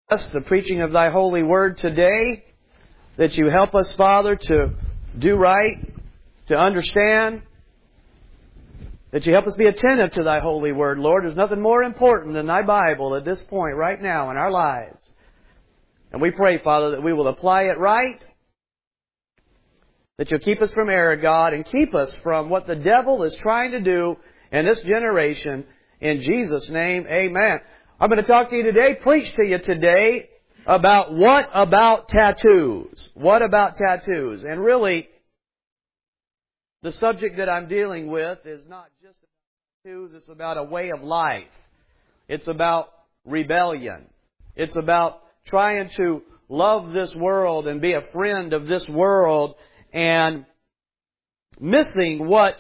us the preaching of Thy holy word today, that You help us, Father, to do right, to understand, that You help us be attentive to Thy holy word, Lord. There's nothing more important than Thy Bible at this point, right now, in our lives. And we pray, Father, that we will apply it right, that You'll keep us from error, God, and keep us from what the devil is trying to do in this generation. In Jesus' name, amen. I'm going to talk to you today, preach to you today, about what about tattoos? What about tattoos? And really, the subject that I'm dealing with is not just about tattoos, it's about a way of life. It's about rebellion. It's about trying to love this world and be a friend of this world and missing what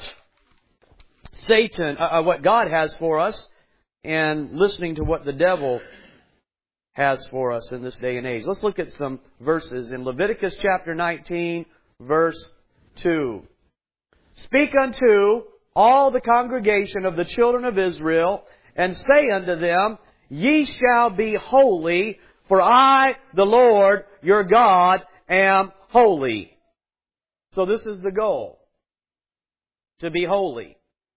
what God has for us, and listening to what the devil has for us in this day and age. Let's look at some verses in Leviticus chapter 19, verse 2. Speak unto all the congregation of the children of Israel, and say unto them, Ye shall be holy, for I, the Lord your God, am holy. So this is the goal, to be holy.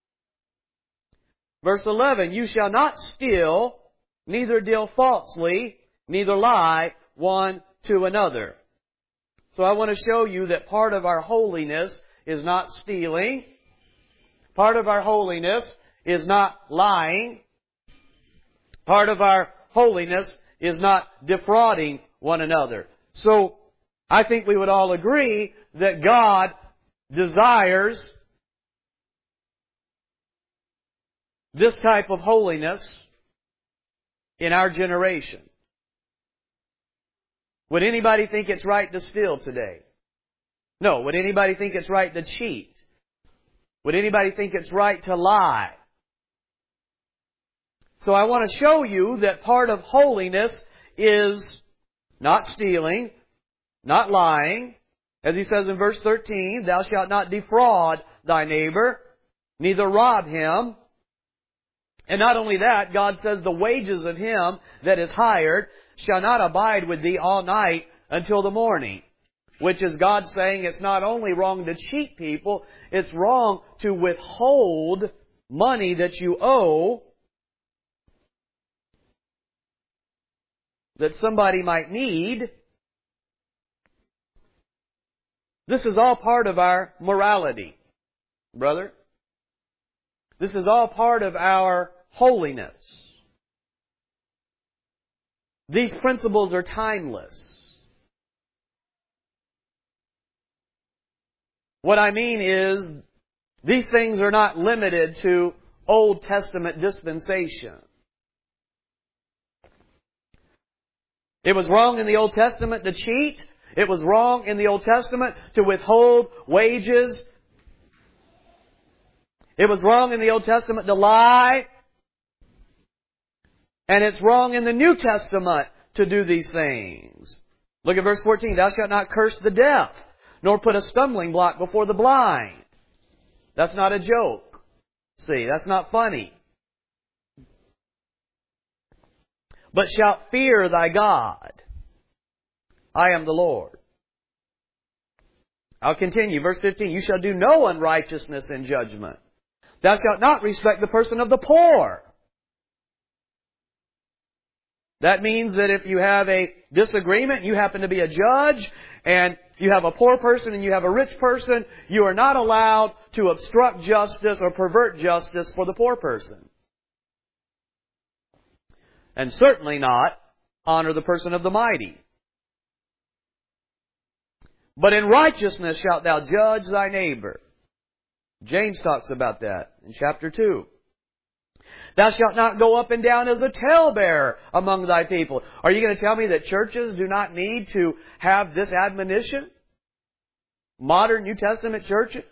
Verse 11, You shall not steal, neither deal falsely, neither lie one to another. So I want to show you that part of our holiness is not stealing. Part of our holiness is not lying. Part of our holiness is not defrauding one another. So I think we would all agree that God desires this type of holiness in our generation. Would anybody think it's right to steal today? No. Would anybody think it's right to cheat? Would anybody think it's right to lie? So I want to show you that part of holiness is not stealing, not lying. As He says in verse 13, Thou shalt not defraud thy neighbor, neither rob him. And not only that, God says, the wages of him that is hired shall not abide with thee all night until the morning. Which is God saying it's not only wrong to cheat people, it's wrong to withhold money that you owe that somebody might need. This is all part of our morality, brother. This is all part of our holiness. These principles are timeless. What I mean is, these things are not limited to Old Testament dispensation. It was wrong in the Old Testament to cheat. It was wrong in the Old Testament to withhold wages. It was wrong in the Old Testament to lie. And it's wrong in the New Testament to do these things. Look at verse 14. Thou shalt not curse the deaf, nor put a stumbling block before the blind. That's not a joke. See, that's not funny. But shalt fear thy God. I am the Lord. I'll continue. Verse 15. You shall do no unrighteousness in judgment. Thou shalt not respect the person of the poor. That means that if you have a disagreement, you happen to be a judge, and you have a poor person and you have a rich person, you are not allowed to obstruct justice or pervert justice for the poor person. And certainly not honor the person of the mighty. But in righteousness shalt thou judge thy neighbor. James talks about that in chapter 2. Thou shalt not go up and down as a talebearer among thy people. Are you going to tell me that churches do not need to have this admonition? Modern New Testament churches?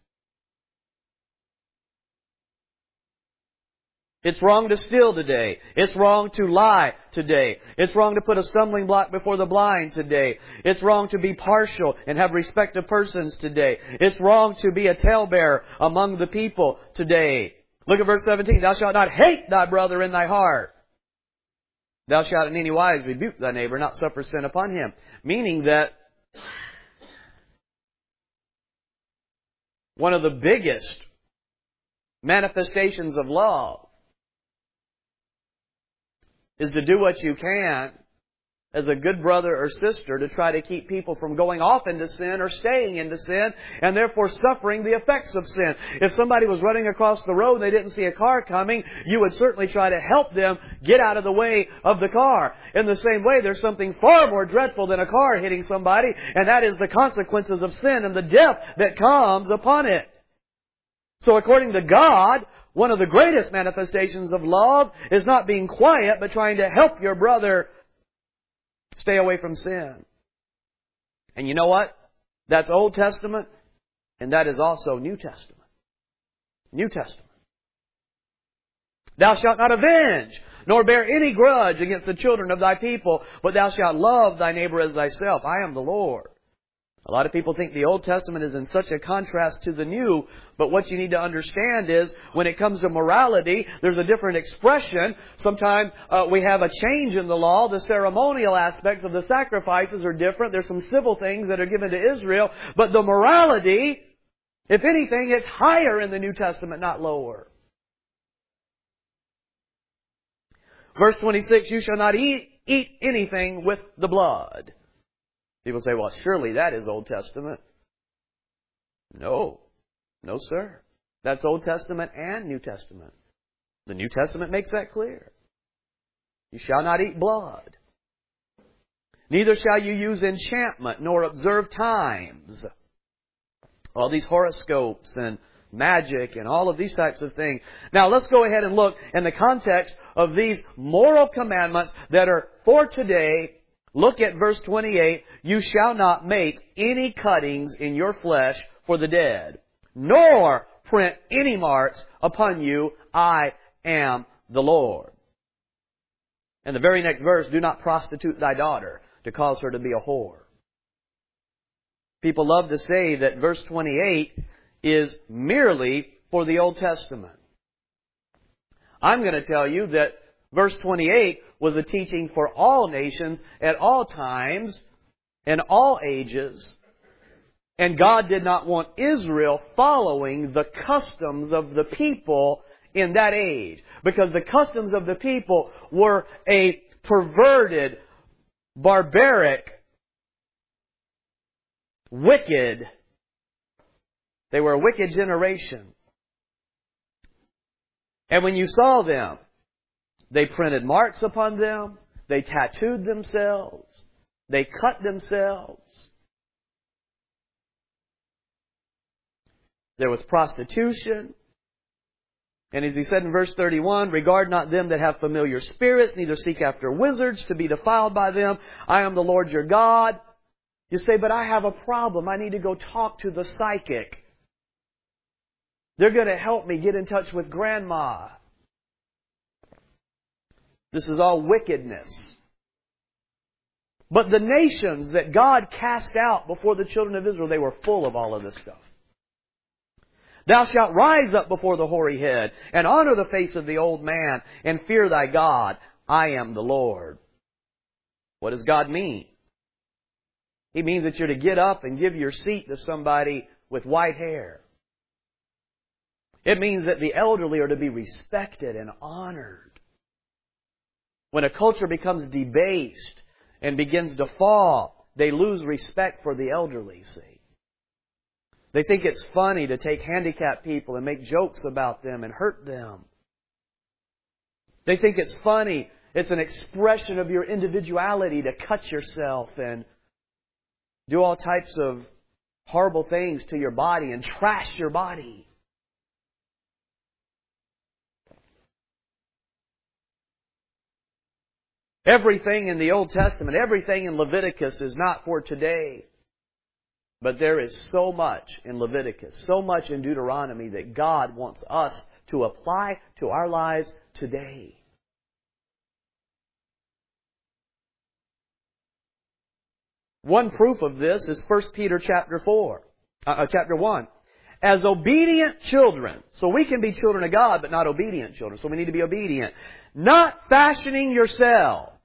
It's wrong to steal today. It's wrong to lie today. It's wrong to put a stumbling block before the blind today. It's wrong to be partial and have respect of persons today. It's wrong to be a talebearer among the people today. Look at verse 17. Thou shalt not hate thy brother in thy heart. Thou shalt in any wise rebuke thy neighbor, not suffer sin upon him. Meaning that one of the biggest manifestations of love is to do what you can as a good brother or sister to try to keep people from going off into sin or staying into sin and therefore suffering the effects of sin. If somebody was running across the road and they didn't see a car coming, you would certainly try to help them get out of the way of the car. In the same way, there's something far more dreadful than a car hitting somebody, and that is the consequences of sin and the death that comes upon it. So according to God, one of the greatest manifestations of love is not being quiet, but trying to help your brother stay away from sin. And you know what? That's Old Testament, and that is also New Testament. New Testament. Thou shalt not avenge, nor bear any grudge against the children of thy people, but thou shalt love thy neighbor as thyself. I am the Lord. A lot of people think the Old Testament is in such a contrast to the New, but what you need to understand is when it comes to morality, there's a different expression. Sometimes we have a change in the law. The ceremonial aspects of the sacrifices are different. There's some civil things that are given to Israel, but the morality, if anything, it's higher in the New Testament, not lower. Verse 26, you shall not eat anything with the blood. People say, well, surely that is Old Testament. No. No, sir. That's Old Testament and New Testament. The New Testament makes that clear. You shall not eat blood. Neither shall you use enchantment, nor observe times. All these horoscopes and magic and all of these types of things. Now, let's go ahead and look in the context of these moral commandments that are for today. Look at verse 28. You shall not make any cuttings in your flesh for the dead, nor print any marks upon you. I am the Lord. And the very next verse, do not prostitute thy daughter to cause her to be a whore. People love to say that verse 28 is merely for the Old Testament. I'm going to tell you that verse 28 was a teaching for all nations at all times and all ages. And God did not want Israel following the customs of the people in that age. Because the customs of the people were a perverted, barbaric, wicked. They were a wicked generation. And when you saw them, they printed marks upon them. They tattooed themselves. They cut themselves. There was prostitution. And as he said in verse 31, regard not them that have familiar spirits, neither seek after wizards to be defiled by them. I am the Lord your God. You say, but I have a problem. I need to go talk to the psychic. They're going to help me get in touch with grandma. This is all wickedness. But the nations that God cast out before the children of Israel, they were full of all of this stuff. Thou shalt rise up before the hoary head, and honor the face of the old man, and fear thy God. I am the Lord. What does God mean? He means that you're to get up and give your seat to somebody with white hair. It means that the elderly are to be respected and honored. When a culture becomes debased and begins to fall, they lose respect for the elderly, see. They think it's funny to take handicapped people and make jokes about them and hurt them. They think it's funny. It's an expression of your individuality to cut yourself and do all types of horrible things to your body and trash your body. Everything in the Old Testament, everything in Leviticus is not for today. But there is so much in Leviticus, so much in Deuteronomy that God wants us to apply to our lives today. One proof of this is 1 Peter chapter 1. As obedient children, so we can be children of God, but not obedient children. So we need to be obedient. Not fashioning yourselves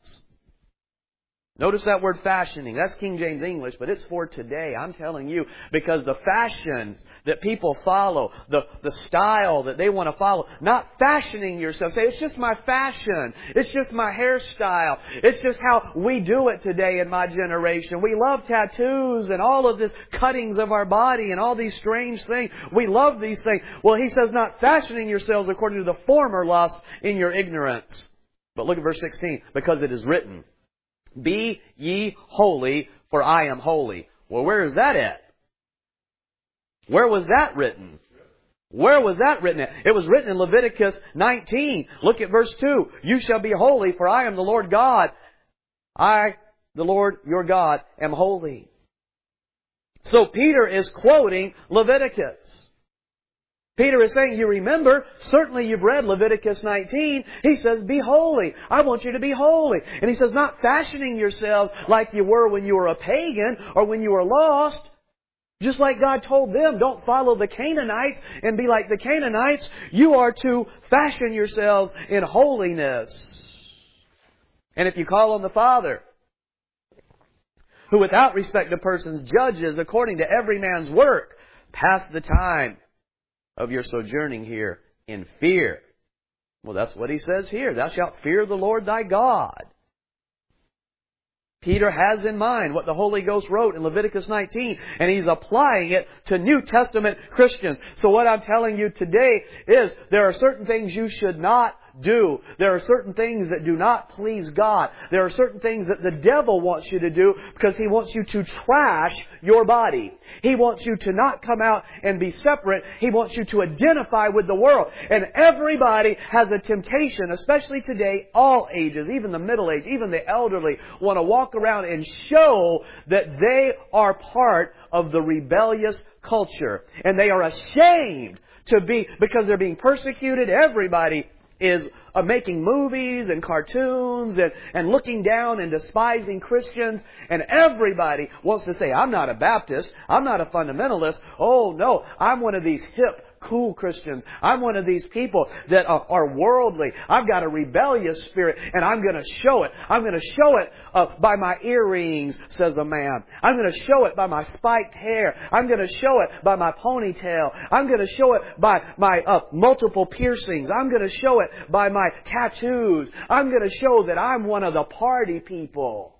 Notice that word fashioning. That's King James English, but it's for today. I'm telling you, because the fashions that people follow, the style that they want to follow, not fashioning yourself. Say, it's just my fashion. It's just my hairstyle. It's just how we do it today in my generation. We love tattoos and all of this cuttings of our body and all these strange things. We love these things. Well, he says, not fashioning yourselves according to the former lust in your ignorance. But look at verse 16. Because it is written, be ye holy, for I am holy. Well, where is that at? Where was that written? Where was that written at? It was written in Leviticus 19. Look at verse 2. You shall be holy, for I am the Lord God. I, the Lord your God, am holy. So Peter is quoting Leviticus. Peter is saying, you remember, certainly you've read Leviticus 19. He says, be holy. I want you to be holy. And he says, not fashioning yourselves like you were when you were a pagan or when you were lost. Just like God told them, don't follow the Canaanites and be like the Canaanites. You are to fashion yourselves in holiness. And if you call on the Father, who without respect of persons judges according to every man's work, pass the time of your sojourning here in fear. Well, that's what he says here. Thou shalt fear the Lord thy God. Peter has in mind what the Holy Ghost wrote in Leviticus 19, and he's applying it to New Testament Christians. So what I'm telling you today is there are certain things you should not do. There are certain things that do not please God. There are certain things that the devil wants you to do because he wants you to trash your body. He wants you to not come out and be separate. He wants you to identify with the world. And everybody has a temptation, especially today, all ages, even the middle age, even the elderly, want to walk around and show that they are part of the rebellious culture. And they are ashamed to be, because they're being persecuted. Everybody is making movies and cartoons and looking down and despising Christians. And everybody wants to say, I'm not a Baptist. I'm not a fundamentalist. Oh, no, I'm one of these hip, cool Christians. I'm one of these people that are worldly. I've got a rebellious spirit, and I'm going to show it. I'm going to show it by my earrings, says a man. I'm going to show it by my spiked hair. I'm going to show it by my ponytail. I'm going to show it by my multiple piercings. I'm going to show it by my tattoos. I'm going to show that I'm one of the party people.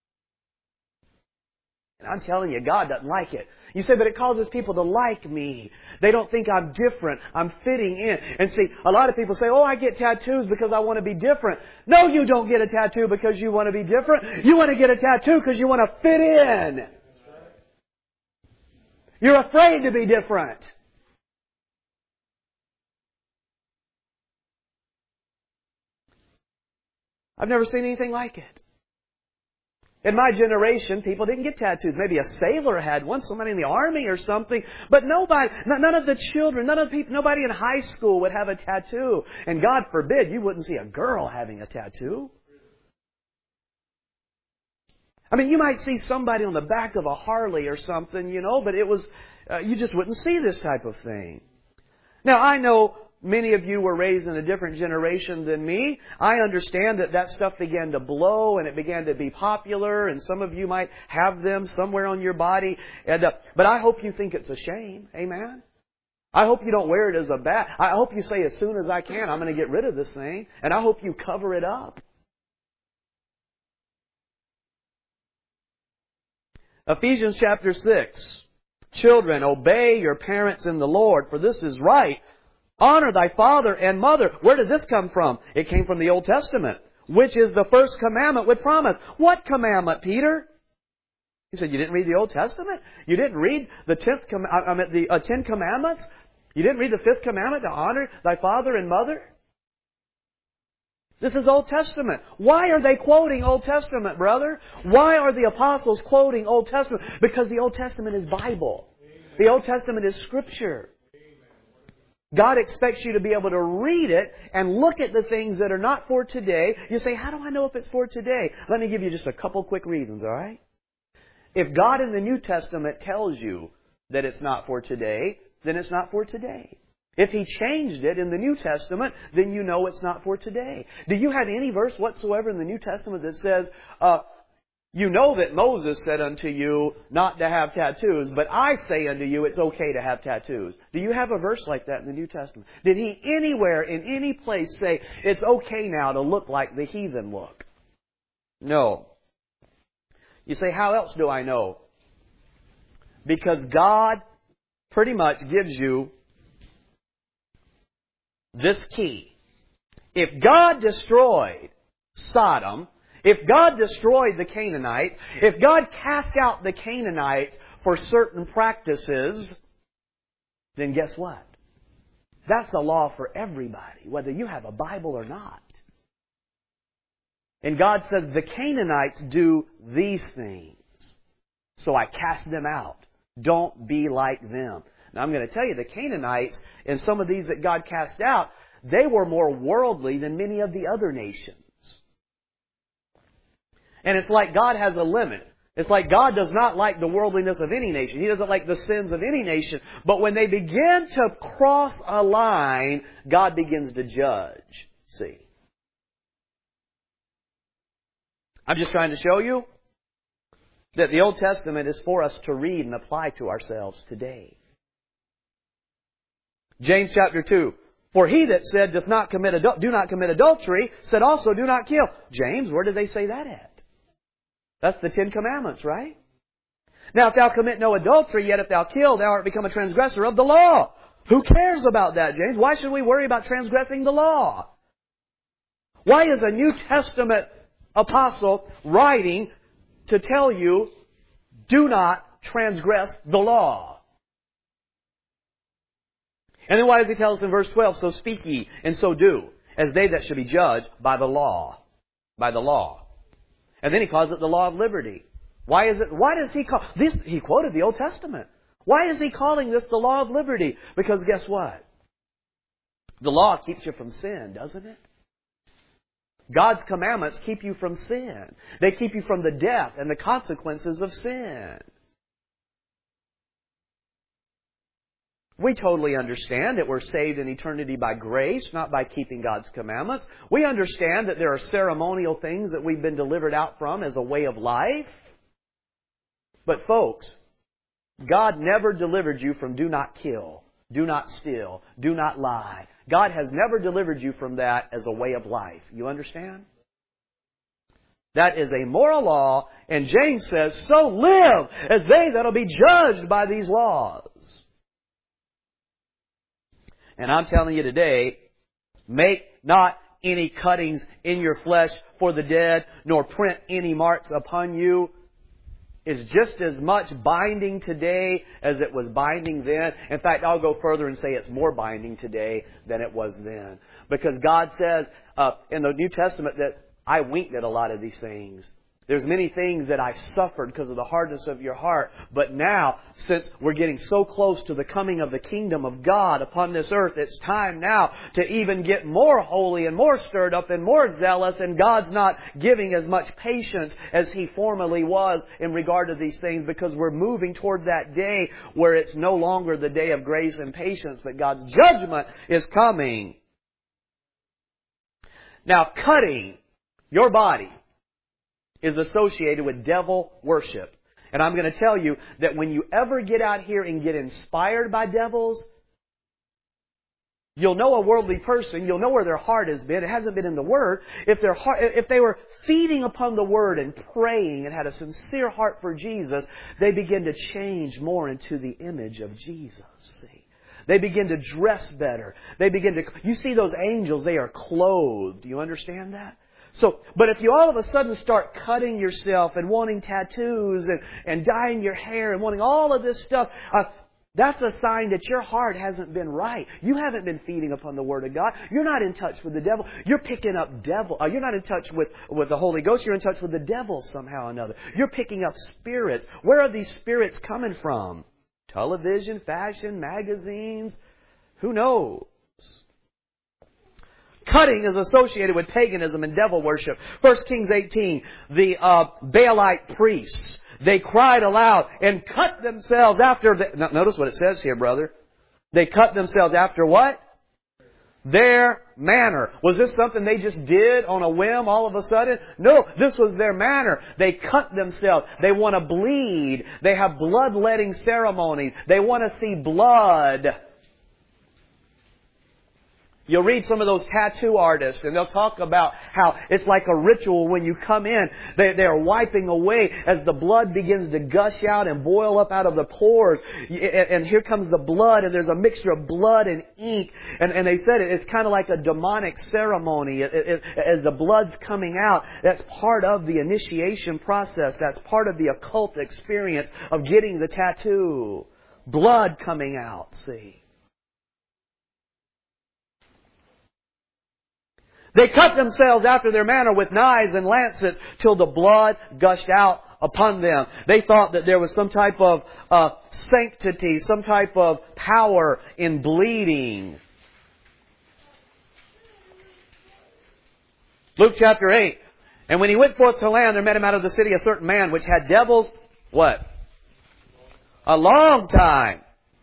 And I'm telling you, God doesn't like it. You say, but it causes people to like me. They don't think I'm different. I'm fitting in. And see, a lot of people say, oh, I get tattoos because I want to be different. No, you don't get a tattoo because you want to be different. You want to get a tattoo because you want to fit in. You're afraid to be different. I've never seen anything like it. In my generation, people didn't get tattoos. Maybe a sailor had one, somebody in the army or something. But nobody, none of the children, none of the people, nobody in high school would have a tattoo. And God forbid, you wouldn't see a girl having a tattoo. I mean, you might see somebody on the back of a Harley or something, you know, but it was, you just wouldn't see this type of thing. Now, I know many of you were raised in a different generation than me. I understand that stuff began to blow and it began to be popular, and some of you might have them somewhere on your body. But I hope you think it's a shame. Amen? I hope you don't wear it as a badge. I hope you say, as soon as I can, I'm going to get rid of this thing. And I hope you cover it up. Ephesians chapter 6. Children, obey your parents in the Lord, for this is right. Honor thy father and mother. Where did this come from? It came from the Old Testament, which is the first commandment with promise. What commandment, Peter? He said, you didn't read the Old Testament? You didn't read the 10 commandments? You didn't read the 5th commandment to honor thy father and mother? This is Old Testament. Why are they quoting Old Testament, brother? Why are the apostles quoting Old Testament? Because the Old Testament is Bible. The Old Testament is Scripture. God expects you to be able to read it and look at the things that are not for today. You say, how do I know if it's for today? Let me give you just a couple quick reasons, all right? If God in the New Testament tells you that it's not for today, then it's not for today. If He changed it in the New Testament, then you know it's not for today. Do you have any verse whatsoever in the New Testament that says, You know that Moses said unto you not to have tattoos, but I say unto you it's okay to have tattoos. Do you have a verse like that in the New Testament? Did He anywhere, in any place, say it's okay now to look like the heathen look? No. You say, how else do I know? Because God pretty much gives you this key. If God destroyed Sodom, if God destroyed the Canaanites, if God cast out the Canaanites for certain practices, then guess what? That's the law for everybody, whether you have a Bible or not. And God says the Canaanites do these things, so I cast them out. Don't be like them. Now I'm going to tell you, the Canaanites and some of these that God cast out, they were more worldly than many of the other nations. And it's like God has a limit. It's like God does not like the worldliness of any nation. He doesn't like the sins of any nation. But when they begin to cross a line, God begins to judge. See? I'm just trying to show you that the Old Testament is for us to read and apply to ourselves today. James chapter 2. For he that said, do not commit adultery, said also, do not kill. James, where did they say that at? That's the 10 Commandments, right? Now, if thou commit no adultery, yet if thou kill, thou art become a transgressor of the law. Who cares about that, James? Why should we worry about transgressing the law? Why is a New Testament apostle writing to tell you, do not transgress the law? And then why does he tell us in verse 12, so speak ye, and so do, as they that should be judged by the law. By the law. And then he calls it the law of liberty. Why does he call this? He quoted the Old Testament. Why is he calling this the law of liberty? Because guess what? The law keeps you from sin, doesn't it? God's commandments keep you from sin. They keep you from the death and the consequences of sin. We totally understand that we're saved in eternity by grace, not by keeping God's commandments. We understand that there are ceremonial things that we've been delivered out from as a way of life. But folks, God never delivered you from do not kill, do not steal, do not lie. God has never delivered you from that as a way of life. You understand? That is a moral law, and James says, so live as they that will be judged by these laws. And I'm telling you today, make not any cuttings in your flesh for the dead, nor print any marks upon you, is just as much binding today as it was binding then. In fact, I'll go further and say it's more binding today than it was then. Because God says in the New Testament that I winked at a lot of these things. There's many things that I suffered because of the hardness of your heart. But now, since we're getting so close to the coming of the kingdom of God upon this earth, it's time now to even get more holy and more stirred up and more zealous. And God's not giving as much patience as He formerly was in regard to these things, because we're moving toward that day where it's no longer the day of grace and patience, but God's judgment is coming. Now, cutting your body is associated with devil worship. And I'm going to tell you that when you ever get out here and get inspired by devils, you'll know a worldly person. You'll know where their heart has been. It hasn't been in the Word. If they were feeding upon the Word and praying and had a sincere heart for Jesus, they begin to change more into the image of Jesus. See? They begin to dress better. You see those angels, they are clothed. Do you understand that? So, but if you all of a sudden start cutting yourself and wanting tattoos and dyeing your hair and wanting all of this stuff, that's a sign that your heart hasn't been right. You haven't been feeding upon the Word of God. You're not in touch with the devil. You're picking up devil. You're not in touch with the Holy Ghost. You're in touch with the devil somehow or another. You're picking up spirits. Where are these spirits coming from? Television, fashion, magazines? Who knows? Cutting is associated with paganism and devil worship. 1 Kings 18, the Baalite priests, they cried aloud and cut themselves after... Notice what it says here, brother. They cut themselves after what? their manner. Was this something they just did on a whim all of a sudden? No, this was their manner. They cut themselves. They want to bleed. They have bloodletting ceremonies. They want to see blood. You'll read some of those tattoo artists and they'll talk about how it's like a ritual when you come in. They're wiping away as the blood begins to gush out and boil up out of the pores. And here comes the blood, and there's a mixture of blood and ink. And they said it's kind of like a demonic ceremony. As the blood's coming out, that's part of the initiation process. That's part of the occult experience of getting the tattoo. Blood coming out, see. They cut themselves after their manner with knives and lancets till the blood gushed out upon them. They thought that there was some type of sanctity, some type of power in bleeding. Luke chapter 8. And when he went forth to land, there met him out of the city a certain man which had devils, what? A long time.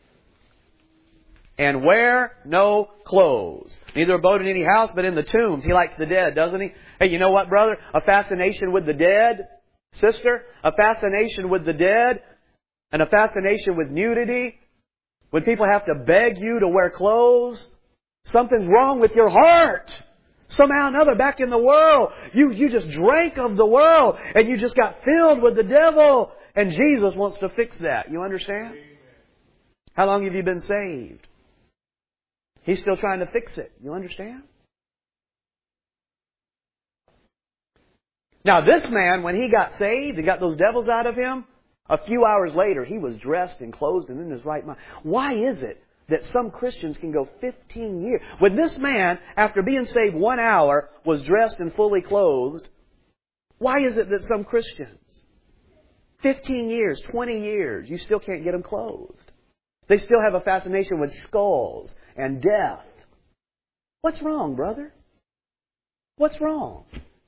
And wear no clothes. Neither abode in any house, but in the tombs. He likes the dead, doesn't he? Hey, you know what, brother? A fascination with the dead, sister, a fascination with the dead, and a fascination with nudity. When people have to beg you to wear clothes, something's wrong with your heart. Somehow or another, back in the world, you just drank of the world, and you just got filled with the devil. And Jesus wants to fix that. You understand? How long have you been saved? He's still trying to fix it. You understand? Now this man, when he got saved and got those devils out of him, a few hours later he was dressed and clothed and in his right mind. Why is it that some Christians can go 15 years? When this man, after being saved 1 hour, was dressed and fully clothed, why is it that some Christians, 15 years, 20 years, you still can't get them clothed? They still have a fascination with skulls and death. What's wrong, brother? What's wrong?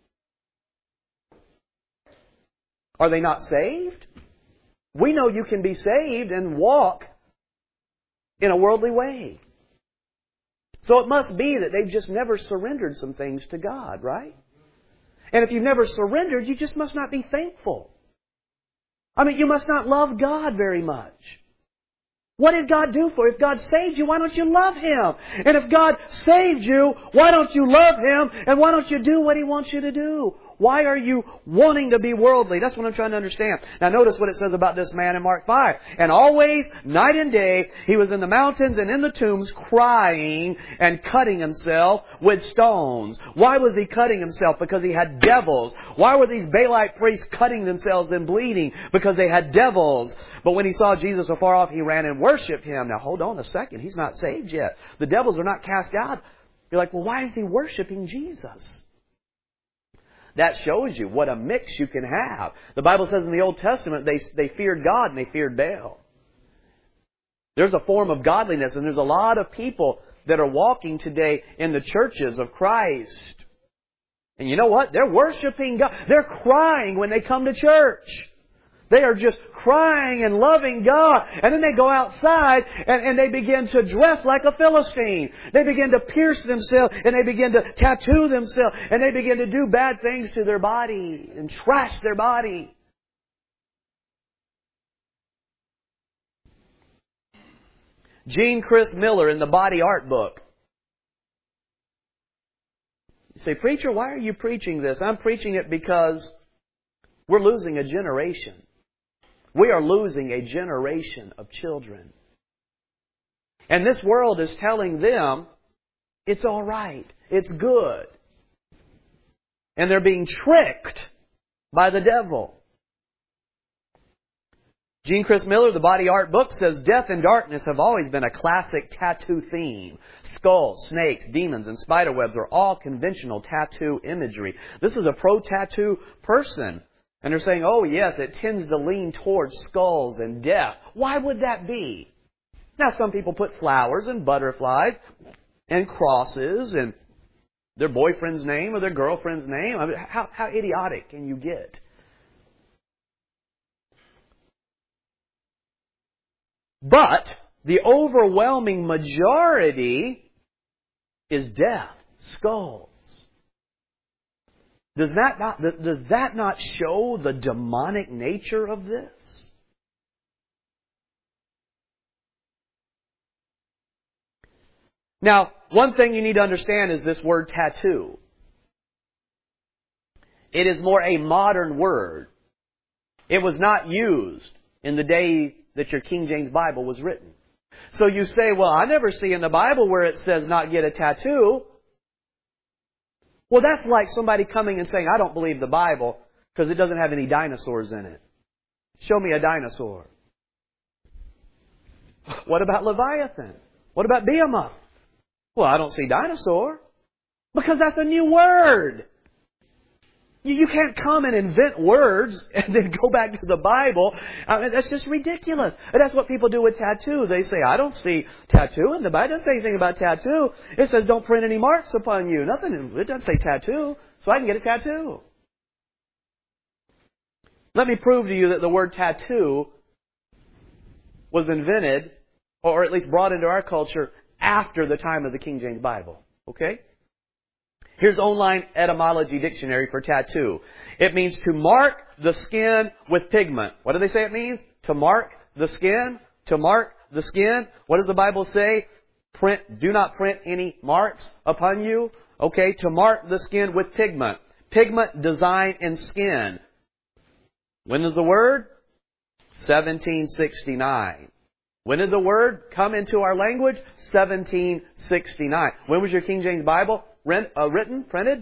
Are they not saved? We know you can be saved and walk in a worldly way. So it must be that they've just never surrendered some things to God, right? And if you've never surrendered, you just must not be thankful. I mean, you must not love God very much. What did God do for you? If God saved you, why don't you love Him? And if God saved you, why don't you love Him? And why don't you do what He wants you to do? Why are you wanting to be worldly? That's what I'm trying to understand. Now notice what it says about this man in Mark 5. And always, night and day, he was in the mountains and in the tombs crying and cutting himself with stones. Why was he cutting himself? Because he had devils. Why were these Baalite priests cutting themselves and bleeding? Because they had devils. But when he saw Jesus afar off, he ran and worshipped Him. Now hold on a second. He's not saved yet. The devils are not cast out. You're like, well, why is he worshiping Jesus? That shows you what a mix you can have. The Bible says in the Old Testament they feared God and they feared Baal. There's a form of godliness, and there's a lot of people that are walking today in the churches of Christ. And you know what? They're worshiping God. They're crying when they come to church. They are just crying and loving God. And then they go outside and they begin to dress like a Philistine. They begin to pierce themselves and they begin to tattoo themselves and they begin to do bad things to their body and trash their body. Gene Chris Miller in the Body Art book. You say, preacher, why are you preaching this? I'm preaching it because we're losing a generation. We are losing a generation of children. And this world is telling them it's all right. It's good. And they're being tricked by the devil. Gene Chris Miller, the Body Art book, says death and darkness have always been a classic tattoo theme. Skulls, snakes, demons, and spiderwebs are all conventional tattoo imagery. This is a pro-tattoo person. And they're saying, oh yes, it tends to lean towards skulls and death. Why would that be? Now some people put flowers and butterflies and crosses and their boyfriend's name or their girlfriend's name. I mean, how idiotic can you get? But the overwhelming majority is death, skulls. Does that not show the demonic nature of this? Now, one thing you need to understand is this word tattoo. It is more a modern word. It was not used in the day that your King James Bible was written. So you say, well, I never see in the Bible where it says not get a tattoo. Well, that's like somebody coming and saying, I don't believe the Bible because it doesn't have any dinosaurs in it. Show me a dinosaur. What about Leviathan? What about Behemoth? Well, I don't see dinosaur. Because that's a new word. You can't come and invent words and then go back to the Bible. I mean, that's just ridiculous. And that's what people do with tattoo. They say, I don't see tattoo in the Bible. It doesn't say anything about tattoo. It says don't print any marks upon you. Nothing. It doesn't say tattoo. So I can get a tattoo. Let me prove to you that the word tattoo was invented, or at least brought into our culture, after the time of the King James Bible. Okay? Here's Online Etymology Dictionary for tattoo. It means to mark the skin with pigment. What do they say it means? To mark the skin? To mark the skin? What does the Bible say? Do not print any marks upon you. Okay, to mark the skin with pigment. Pigment design in skin. When is the word? 1769. When did the word come into our language? 1769. When was your King James Bible written, printed?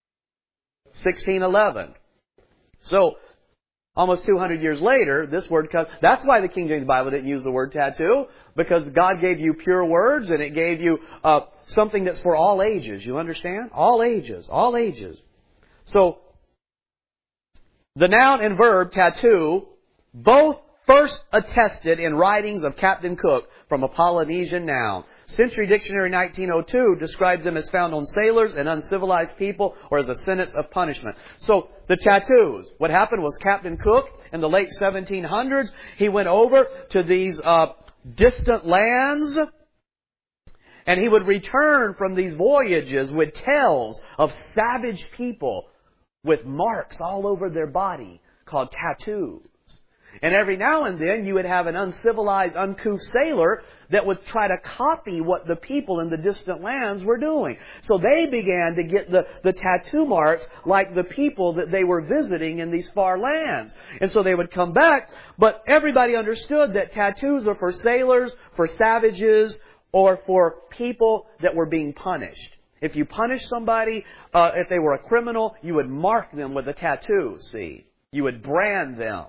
1611. So, almost 200 years later, this word comes. That's why the King James Bible didn't use the word tattoo, because God gave you pure words and it gave you something that's for all ages. You understand? All ages. All ages. So, the noun and verb tattoo both first attested in writings of Captain Cook from a Polynesian noun. Century Dictionary 1902 describes them as found on sailors and uncivilized people or as a sentence of punishment. So the tattoos. What happened was Captain Cook in the late 1700s, he went over to these distant lands and he would return from these voyages with tales of savage people with marks all over their body called tattoos. And every now and then you would have an uncivilized, uncouth sailor that would try to copy what the people in the distant lands were doing. So they began to get the tattoo marks like the people that they were visiting in these far lands. And so they would come back, but everybody understood that tattoos are for sailors, for savages, or for people that were being punished. If you punish somebody, if they were a criminal, you would mark them with a tattoo, see. You would brand them.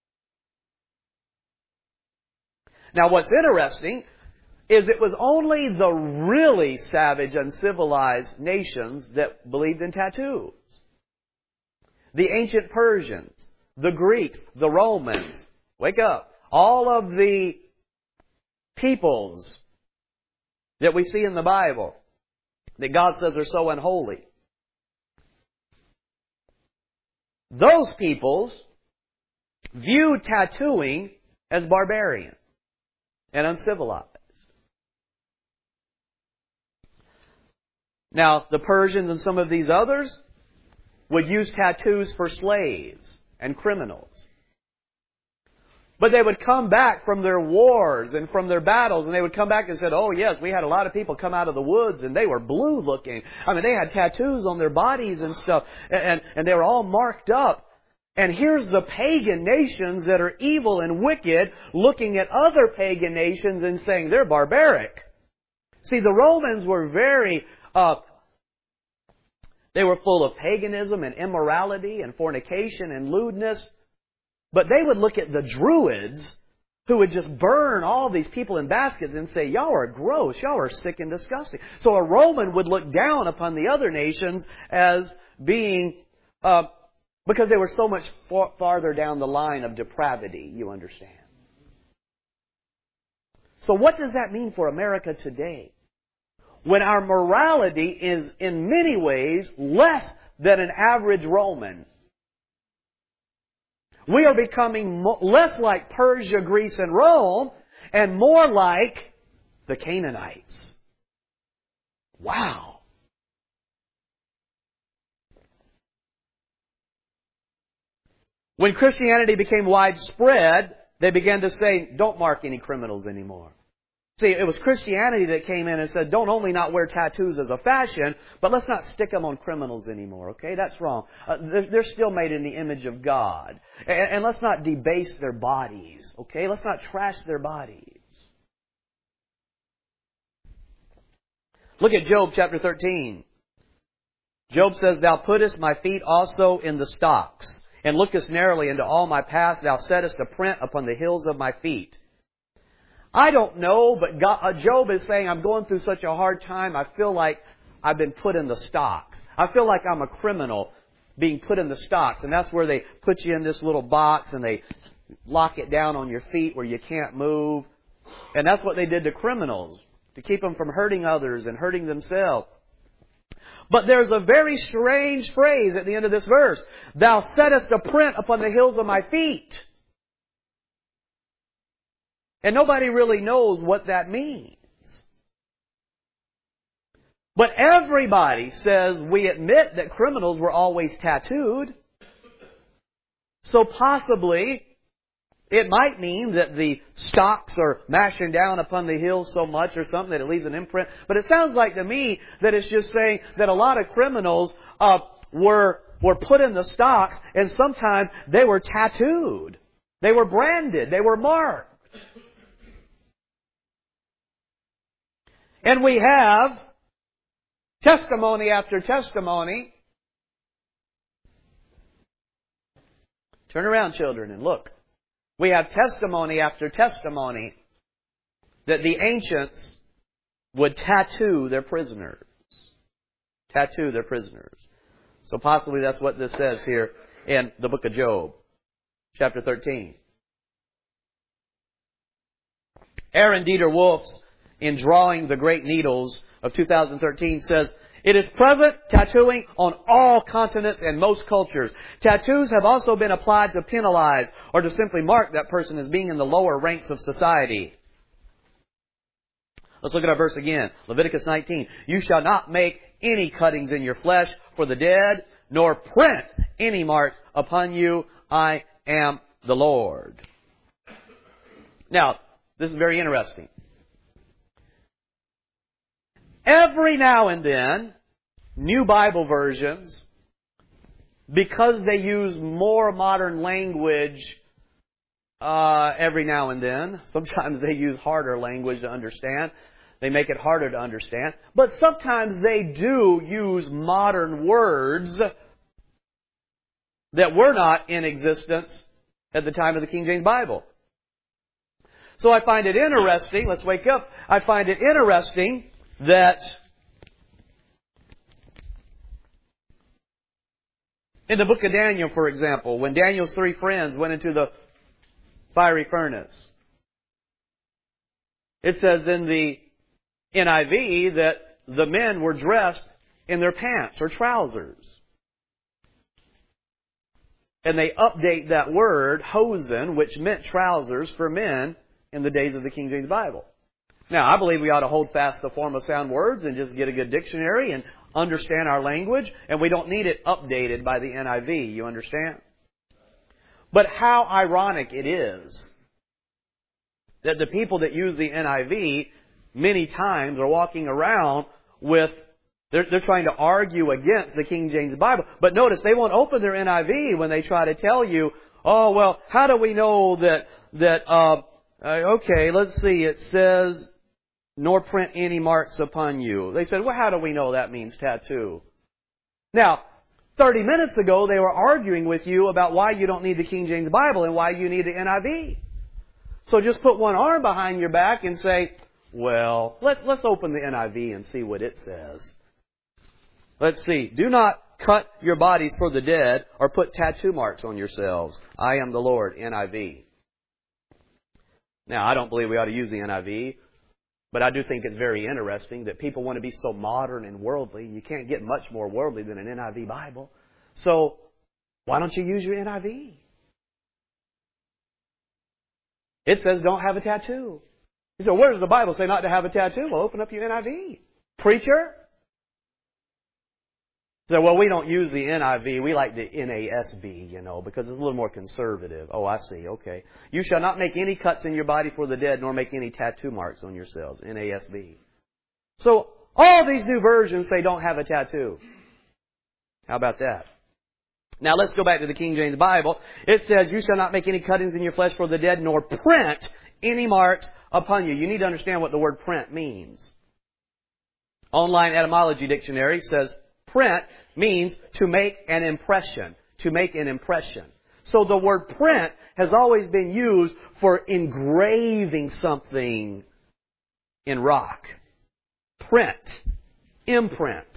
Now, what's interesting is it was only the really savage, uncivilized nations that believed in tattoos. The ancient Persians, the Greeks, the Romans, wake up. All of the peoples that we see in the Bible that God says are so unholy. Those peoples viewed tattooing as barbarian and uncivilized. Now, the Persians and some of these others would use tattoos for slaves and criminals. But they would come back from their wars and from their battles, and they would come back and said, oh yes, we had a lot of people come out of the woods and they were blue looking. I mean, they had tattoos on their bodies and stuff, and they were all marked up. And here's the pagan nations that are evil and wicked looking at other pagan nations and saying they're barbaric. See, the Romans were they were full of paganism and immorality and fornication and lewdness. But they would look at the Druids who would just burn all these people in baskets and say, y'all are gross, y'all are sick and disgusting. So a Roman would look down upon the other nations as being because they were so much farther down the line of depravity, you understand. So what does that mean for America today? When our morality is in many ways less than an average Roman. We are becoming less like Persia, Greece, and Rome, and more like the Canaanites. Wow. When Christianity became widespread, they began to say, don't mark any criminals anymore. See, it was Christianity that came in and said, don't only not wear tattoos as a fashion, but let's not stick them on criminals anymore, okay? That's wrong. They're still made in the image of God. And let's not debase their bodies, okay? Let's not trash their bodies. Look at Job chapter 13. Job says, Thou puttest my feet also in the stocks, and lookest narrowly into all my paths. Thou settest a print upon the hills of my feet. I don't know, but Job is saying, I'm going through such a hard time, I feel like I've been put in the stocks. I feel like I'm a criminal being put in the stocks. And that's where they put you in this little box and they lock it down on your feet where you can't move. And that's what they did to criminals, to keep them from hurting others and hurting themselves. But there's a very strange phrase at the end of this verse. Thou settest a print upon the hills of my feet. And nobody really knows what that means. But everybody says we admit that criminals were always tattooed. So possibly it might mean that the stocks are mashing down upon the hills so much or something that it leaves an imprint. But it sounds like to me that it's just saying that a lot of criminals were put in the stocks, and sometimes they were tattooed. They were branded. They were marked. And we have testimony after testimony. Turn around, children, and look. We have testimony after testimony that the ancients would tattoo their prisoners. Tattoo their prisoners. So possibly that's what this says here in the book of Job, chapter 13. Aaron Dieter Wolf's, in Drawing the Great Needles of 2013, says, It is present tattooing on all continents and most cultures. Tattoos have also been applied to penalize or to simply mark that person as being in the lower ranks of society. Let's look at our verse again. Leviticus 19. You shall not make any cuttings in your flesh for the dead, nor print any mark upon you. I am the Lord. Now, this is very interesting. Every now and then, new Bible versions, because they use more modern language every now and then, sometimes they use harder language to understand. They make it harder to understand. But sometimes they do use modern words that were not in existence at the time of the King James Bible. So I find it interesting, let's wake up, I find it interesting that in the book of Daniel, for example, when Daniel's 3 friends went into the fiery furnace, it says in the NIV that the men were dressed in their pants or trousers. And they update that word, hosen, which meant trousers for men in the days of the King James Bible. Now, I believe we ought to hold fast the form of sound words and just get a good dictionary and understand our language, and we don't need it updated by the NIV, you understand? But how ironic it is that the people that use the NIV many times are walking around with, they're trying to argue against the King James Bible. But notice, they won't open their NIV when they try to tell you, oh, well, how do we know okay, let's see, it says, nor print any marks upon you. They said, well, how do we know that means tattoo? Now, 30 minutes ago, they were arguing with you about why you don't need the King James Bible and why you need the NIV. So just put one arm behind your back and say, well, let's open the NIV and see what it says. Let's see. Do not cut your bodies for the dead or put tattoo marks on yourselves. I am the Lord, NIV. Now, I don't believe we ought to use the NIV, but I do think it's very interesting that people want to be so modern and worldly. You can't get much more worldly than an NIV Bible. So, why don't you use your NIV? It says don't have a tattoo. You say, where does the Bible say not to have a tattoo? Well, open up your NIV. Preacher, So, well, we don't use the NIV. We like the NASB, because it's a little more conservative. Oh, I see. Okay. You shall not make any cuts in your body for the dead, nor make any tattoo marks on yourselves. NASB. So, all these new versions say don't have a tattoo. How about that? Now, let's go back to the King James Bible. It says, you shall not make any cuttings in your flesh for the dead, nor print any marks upon you. You need to understand what the word print means. Online Etymology Dictionary says, print means to make an impression. To make an impression. So the word print has always been used for engraving something in rock. Print. Imprint.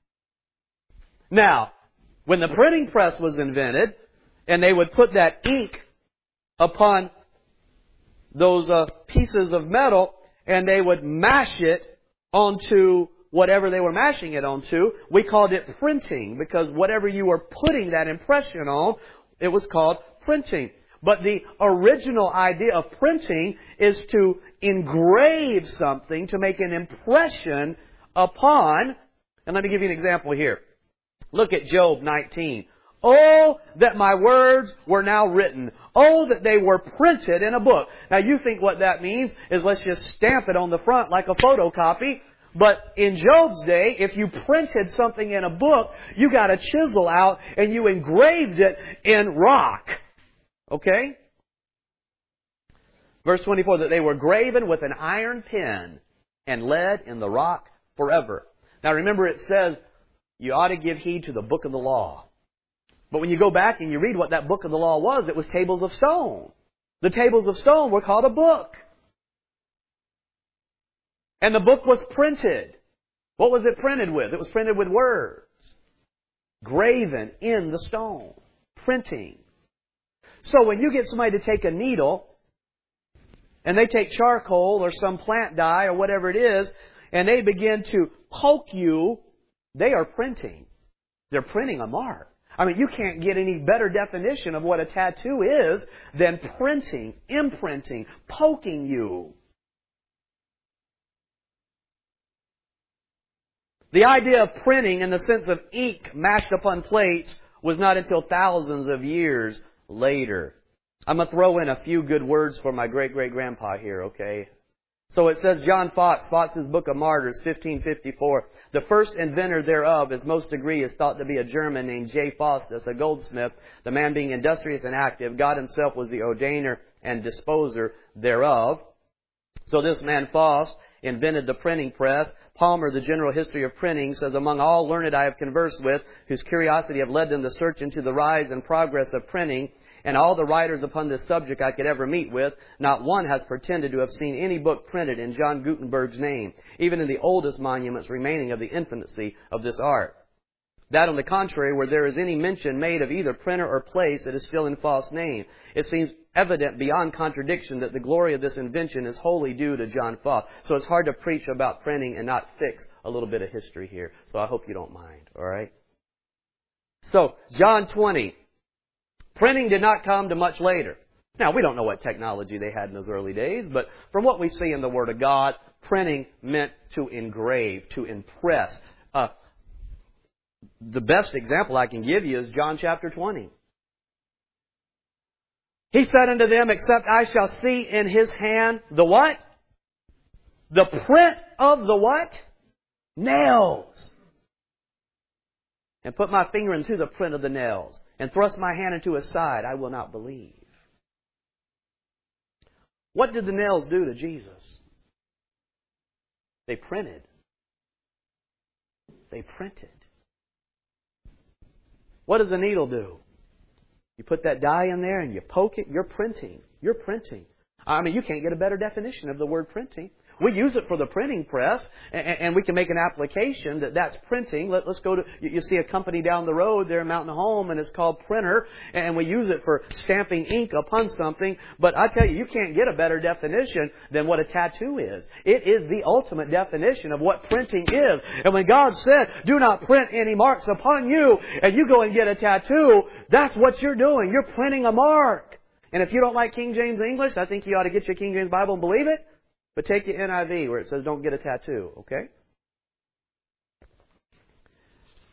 Now, when the printing press was invented, and they would put that ink upon those pieces of metal, and they would mash it onto whatever they were mashing it onto, we called it printing, because whatever you were putting that impression on, it was called printing. But the original idea of printing is to engrave something, to make an impression upon, and let me give you an example here. Look at Job 19. Oh, that my words were now written. Oh, that they were printed in a book. Now you think what that means is let's just stamp it on the front like a photocopy. But in Job's day, if you printed something in a book, you got a chisel out and you engraved it in rock. Okay? Verse 24, that they were graven with an iron pen and lead in the rock forever. Now remember it says, you ought to give heed to the book of the law. But when you go back and you read what that book of the law was, it was tables of stone. The tables of stone were called a book. And the book was printed. What was it printed with? It was printed with words. Graven in the stone. Printing. So when you get somebody to take a needle, and they take charcoal or some plant dye or whatever it is, and they begin to poke you, they are printing. They're printing a mark. I mean, you can't get any better definition of what a tattoo is than printing, imprinting, poking you. The idea of printing in the sense of ink mashed upon plates was not until thousands of years later. I'm going to throw in a few good words for my great-great-grandpa here, okay? So it says, John Foxe, Foxe's Book of Martyrs, 1554, the first inventor thereof, as most agree, is thought to be a German named J. Faustus, a goldsmith, the man being industrious and active. God himself was the ordainer and disposer thereof. So this man, Faust, invented the printing press. Palmer, the General History of Printing, says, among all learned I have conversed with, whose curiosity have led them to search into the rise and progress of printing, and all the writers upon this subject I could ever meet with, not one has pretended to have seen any book printed in John Gutenberg's name, even in the oldest monuments remaining of the infancy of this art. That, on the contrary, where there is any mention made of either printer or place, it is still in false name. It seems evident beyond contradiction that the glory of this invention is wholly due to John Fox. So it's hard to preach about printing and not fix a little bit of history here. So I hope you don't mind, all right? So, John 20. Printing did not come to much later. Now, we don't know what technology they had in those early days, but from what we see in the Word of God, printing meant to engrave, to impress. The best example I can give you is John chapter 20. He said unto them, except I shall see in his hand the what? The print of the what? Nails. And put my finger into the print of the nails, and thrust my hand into his side, I will not believe. What did the nails do to Jesus? They printed. They printed. What does a needle do? You put that dye in there and you poke it, you're printing. You're printing. I mean, you can't get a better definition of the word printing. We use it for the printing press, and we can make an application that's printing. Let's go to, you see a company down the road there in Mountain Home, and it's called Printer, and we use it for stamping ink upon something. But I tell you, you can't get a better definition than what a tattoo is. It is the ultimate definition of what printing is. And when God said, do not print any marks upon you, and you go and get a tattoo, that's what you're doing. You're printing a mark. And if you don't like King James English, I think you ought to get your King James Bible and believe it. But take the NIV where it says don't get a tattoo, okay?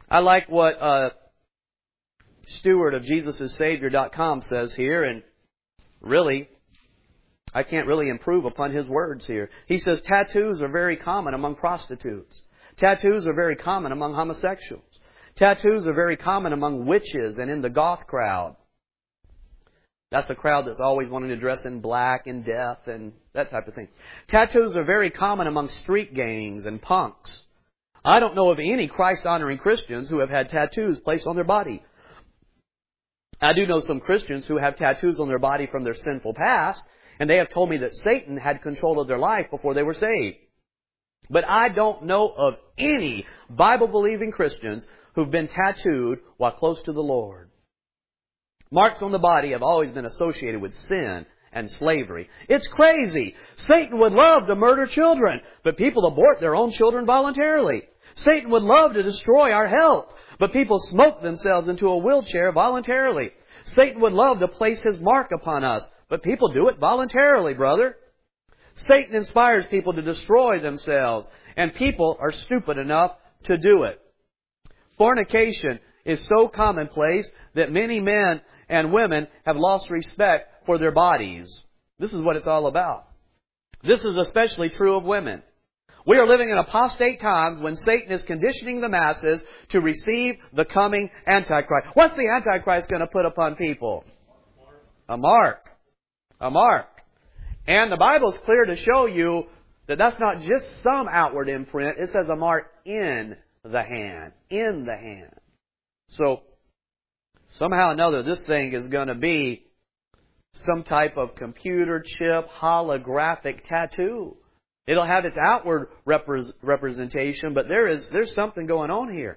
I like what Stewart of JesusIsSavior.com says here, and really, I can't really improve upon his words here. He says, tattoos are very common among prostitutes. Tattoos are very common among homosexuals. Tattoos are very common among witches and in the goth crowd. That's a crowd that's always wanting to dress in black and death and that type of thing. Tattoos are very common among street gangs and punks. I don't know of any Christ-honoring Christians who have had tattoos placed on their body. I do know some Christians who have tattoos on their body from their sinful past, and they have told me that Satan had control of their life before they were saved. But I don't know of any Bible-believing Christians who've been tattooed while close to the Lord. Marks on the body have always been associated with sin and slavery. It's crazy. Satan would love to murder children, but people abort their own children voluntarily. Satan would love to destroy our health, but people smoke themselves into a wheelchair voluntarily. Satan would love to place his mark upon us, but people do it voluntarily, brother. Satan inspires people to destroy themselves, and people are stupid enough to do it. Fornication is so commonplace that many men and women have lost respect for their bodies. This is what it's all about. This is especially true of women. We are living in apostate times when Satan is conditioning the masses to receive the coming Antichrist. What's the Antichrist going to put upon people? A mark. A mark. And the Bible's clear to show you that that's not just some outward imprint. It says a mark in the hand. In the hand. So, somehow or another, this thing is going to be some type of computer chip holographic tattoo. It'll have its outward representation, but there's something going on here.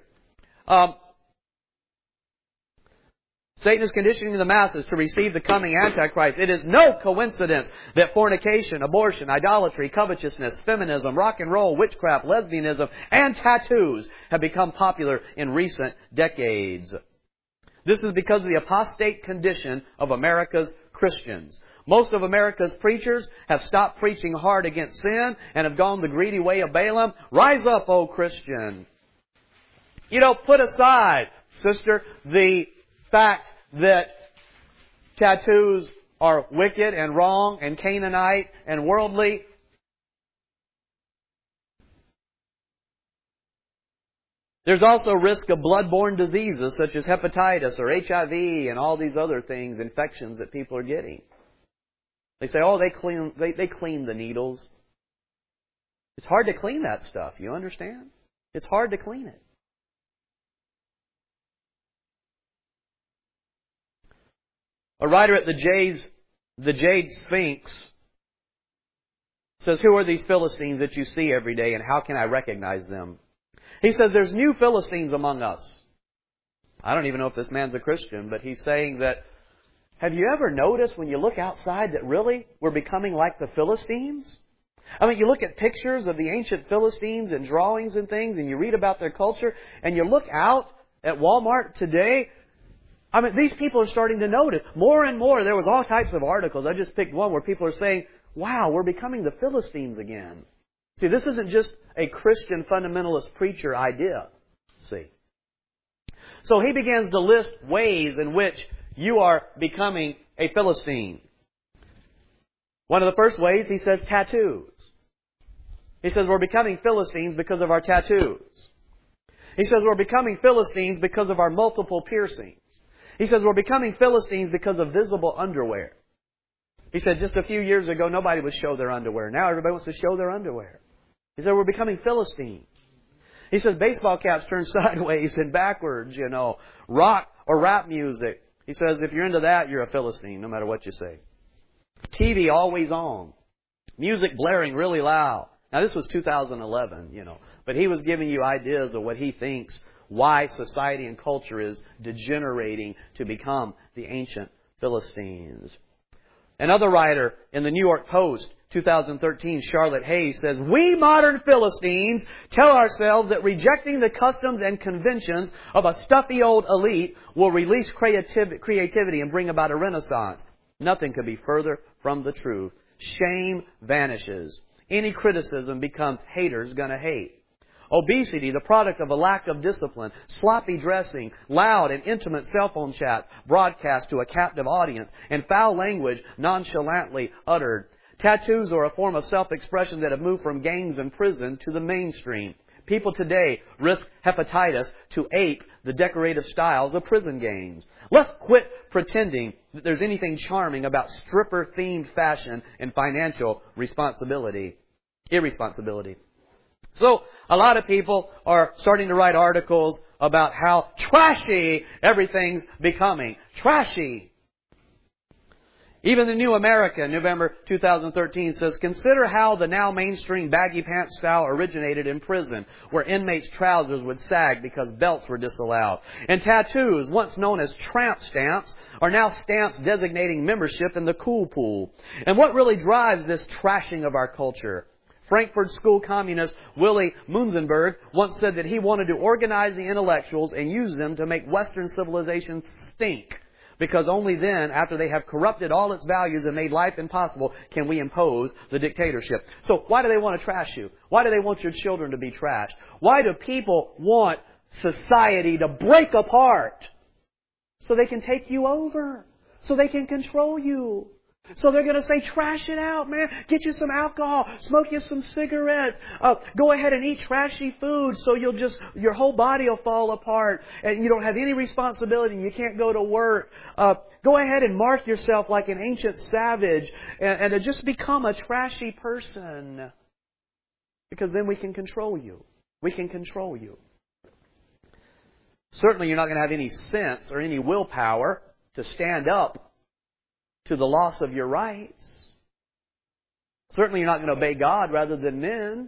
Satan is conditioning the masses to receive the coming Antichrist. It is no coincidence that fornication, abortion, idolatry, covetousness, feminism, rock and roll, witchcraft, lesbianism, and tattoos have become popular in recent decades. This is because of the apostate condition of America's Christians. Most of America's preachers have stopped preaching hard against sin and have gone the greedy way of Balaam. Rise up, O Christian. Put aside, sister, the fact that tattoos are wicked and wrong and Canaanite and worldly. There's also risk of blood-borne diseases such as hepatitis or HIV and all these other things, infections that people are getting. They say, they clean the needles. It's hard to clean that stuff, you understand? It's hard to clean it. A writer at the Jade Sphinx says, who are these Philistines that you see every day and how can I recognize them? He says, there's new Philistines among us. I don't even know if this man's a Christian, but he's saying that, have you ever noticed when you look outside that really we're becoming like the Philistines? I mean, you look at pictures of the ancient Philistines and drawings and things, and you read about their culture, and you look out at Walmart today. I mean, these people are starting to notice. More and more, there was all types of articles. I just picked one where people are saying, wow, we're becoming the Philistines again. See, this isn't just a Christian fundamentalist preacher idea. See. So he begins to list ways in which you are becoming a Philistine. One of the first ways, he says tattoos. He says we're becoming Philistines because of our tattoos. He says we're becoming Philistines because of our multiple piercings. He says we're becoming Philistines because of visible underwear. He said just a few years ago, nobody would show their underwear. Now everybody wants to show their underwear. He said we're becoming Philistines. He says baseball caps turn sideways and backwards, rock or rap music. He says if you're into that, you're a Philistine, no matter what you say. TV always on. Music blaring really loud. Now this was 2011, but he was giving you ideas of what he thinks, why society and culture is degenerating to become the ancient Philistines. Another writer in the New York Post, 2013, Charlotte Hayes, says, we modern Philistines tell ourselves that rejecting the customs and conventions of a stuffy old elite will release creativity and bring about a renaissance. Nothing could be further from the truth. Shame vanishes. Any criticism becomes haters gonna hate. obesity, the product of a lack of discipline, sloppy dressing, loud and intimate cell phone chats broadcast to a captive audience, and foul language nonchalantly uttered. Tattoos are a form of self-expression that have moved from gangs and prison to the mainstream. People today risk hepatitis to ape the decorative styles of prison gangs. Let's quit pretending that there's anything charming about stripper-themed fashion and financial irresponsibility. So, a lot of people are starting to write articles about how trashy everything's becoming. Trashy. Even the New American, November 2013, says, consider how the now mainstream baggy pants style originated in prison, where inmates' trousers would sag because belts were disallowed. And tattoos, once known as tramp stamps, are now stamps designating membership in the cool pool. And what really drives this trashing of our culture? Frankfurt School communist Willy Munzenberg once said that he wanted to organize the intellectuals and use them to make Western civilization stink. Because only then, after they have corrupted all its values and made life impossible, can we impose the dictatorship. So why do they want to trash you? Why do they want your children to be trashed? Why do people want society to break apart? So they can take you over. So they can control you. So they're going to say, trash it out, man. Get you some alcohol. Smoke you some cigarettes. Go ahead and eat trashy food so your whole body will fall apart and you don't have any responsibility and you can't go to work. Go ahead and mark yourself like an ancient savage and just become a trashy person. Because then we can control you. We can control you. Certainly you're not going to have any sense or any willpower to stand up to the loss of your rights. Certainly you're not going to obey God rather than men.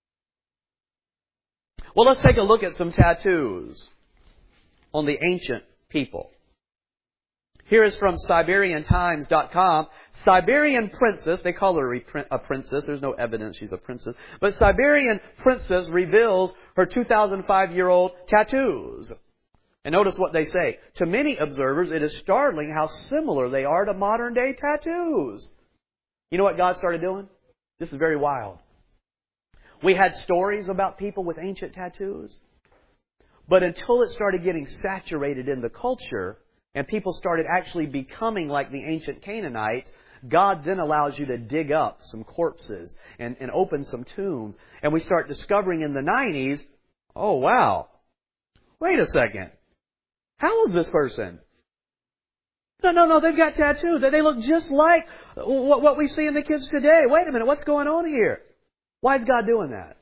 Well, let's take a look at some tattoos on the ancient people. Here is from SiberianTimes.com. Siberian princess, they call her a princess, there's no evidence she's a princess, but Siberian princess reveals her 2,005-year-old tattoos. And notice what they say. To many observers, it is startling how similar they are to modern-day tattoos. You know what God started doing? This is very wild. We had stories about people with ancient tattoos. But until it started getting saturated in the culture, and people started actually becoming like the ancient Canaanites, God then allows you to dig up some corpses and open some tombs. And we start discovering in the 90s, oh wow, wait a second. How is this person? No, they've got tattoos. They look just like what we see in the kids today. Wait a minute, what's going on here? Why is God doing that?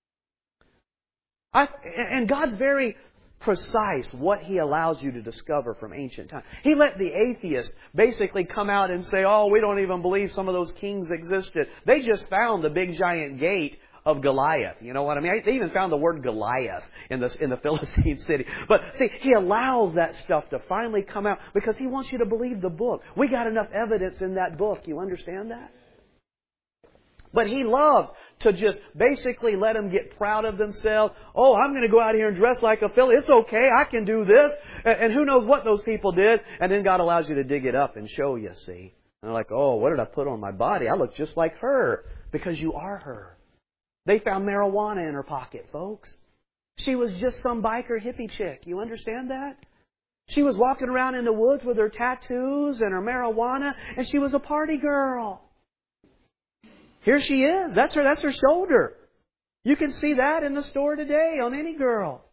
And God's very precise what He allows you to discover from ancient times. He let the atheists basically come out and say, oh, we don't even believe some of those kings existed. They just found the big giant gate of Goliath. You know what I mean? They even found the word Goliath in the Philistine city. But see, He allows that stuff to finally come out because He wants you to believe the book. We got enough evidence in that book. You understand that? But He loves to just basically let them get proud of themselves. Oh, I'm going to go out here and dress like a Philistine. It's okay. I can do this. And who knows what those people did. And then God allows you to dig it up and show you, see. And they're like, oh, what did I put on my body? I look just like her. Because you are her. They found marijuana in her pocket, folks. She was just some biker hippie chick. You understand that? She was walking around in the woods with her tattoos and her marijuana, and she was a party girl. Here she is. That's her shoulder. You can see that in the store today on any girl.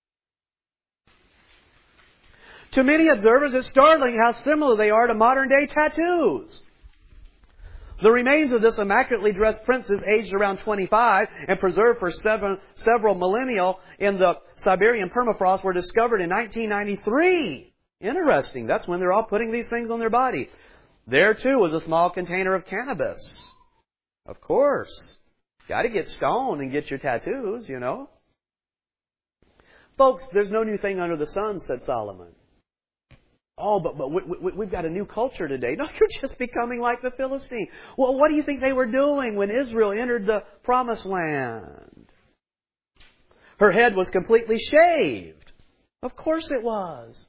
To many observers, it's startling how similar they are to modern-day tattoos. The remains of this immaculately dressed princess, aged around 25 and preserved for several millennia in the Siberian permafrost, were discovered in 1993. Interesting. That's when they're all putting these things on their body. There, too, was a small container of cannabis. Of course. Got to get stoned and get your tattoos, you know. Folks, there's no new thing under the sun, said Solomon. Oh, but we've got a new culture today. No, you're just becoming like the Philistine. Well, what do you think they were doing when Israel entered the Promised Land? Her head was completely shaved. Of course it was.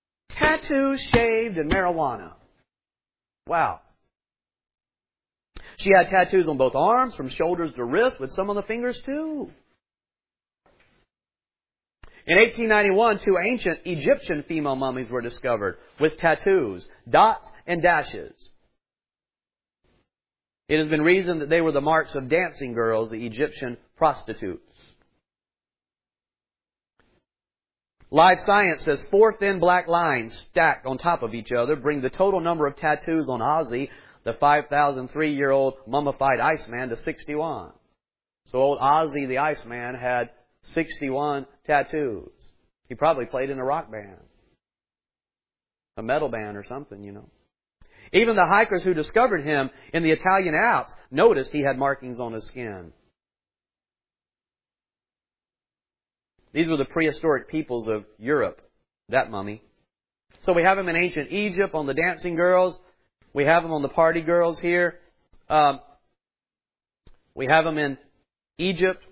Tattoos, shaved, and marijuana. Wow. She had tattoos on both arms, from shoulders to wrists, with some on the fingers too. In 1891, 2 ancient Egyptian female mummies were discovered with tattoos, dots and dashes. It has been reasoned that they were the marks of dancing girls, the Egyptian prostitutes. Live Science says 4 thin black lines stacked on top of each other bring the total number of tattoos on Ozzy, the 5,003-year-old mummified Iceman, to 61. So old Ozzy the Iceman had 61 tattoos. He probably played in a rock band, a metal band or something, you know. Even the hikers who discovered him in the Italian Alps noticed he had markings on his skin. These were the prehistoric peoples of Europe, that mummy. So we have him in ancient Egypt on the dancing girls. We have him on the party girls here. We have him in Egypt,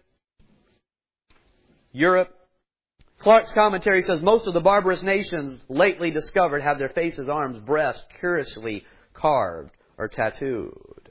Europe. Clark's commentary says most of the barbarous nations lately discovered have their faces, arms, breasts curiously carved or tattooed.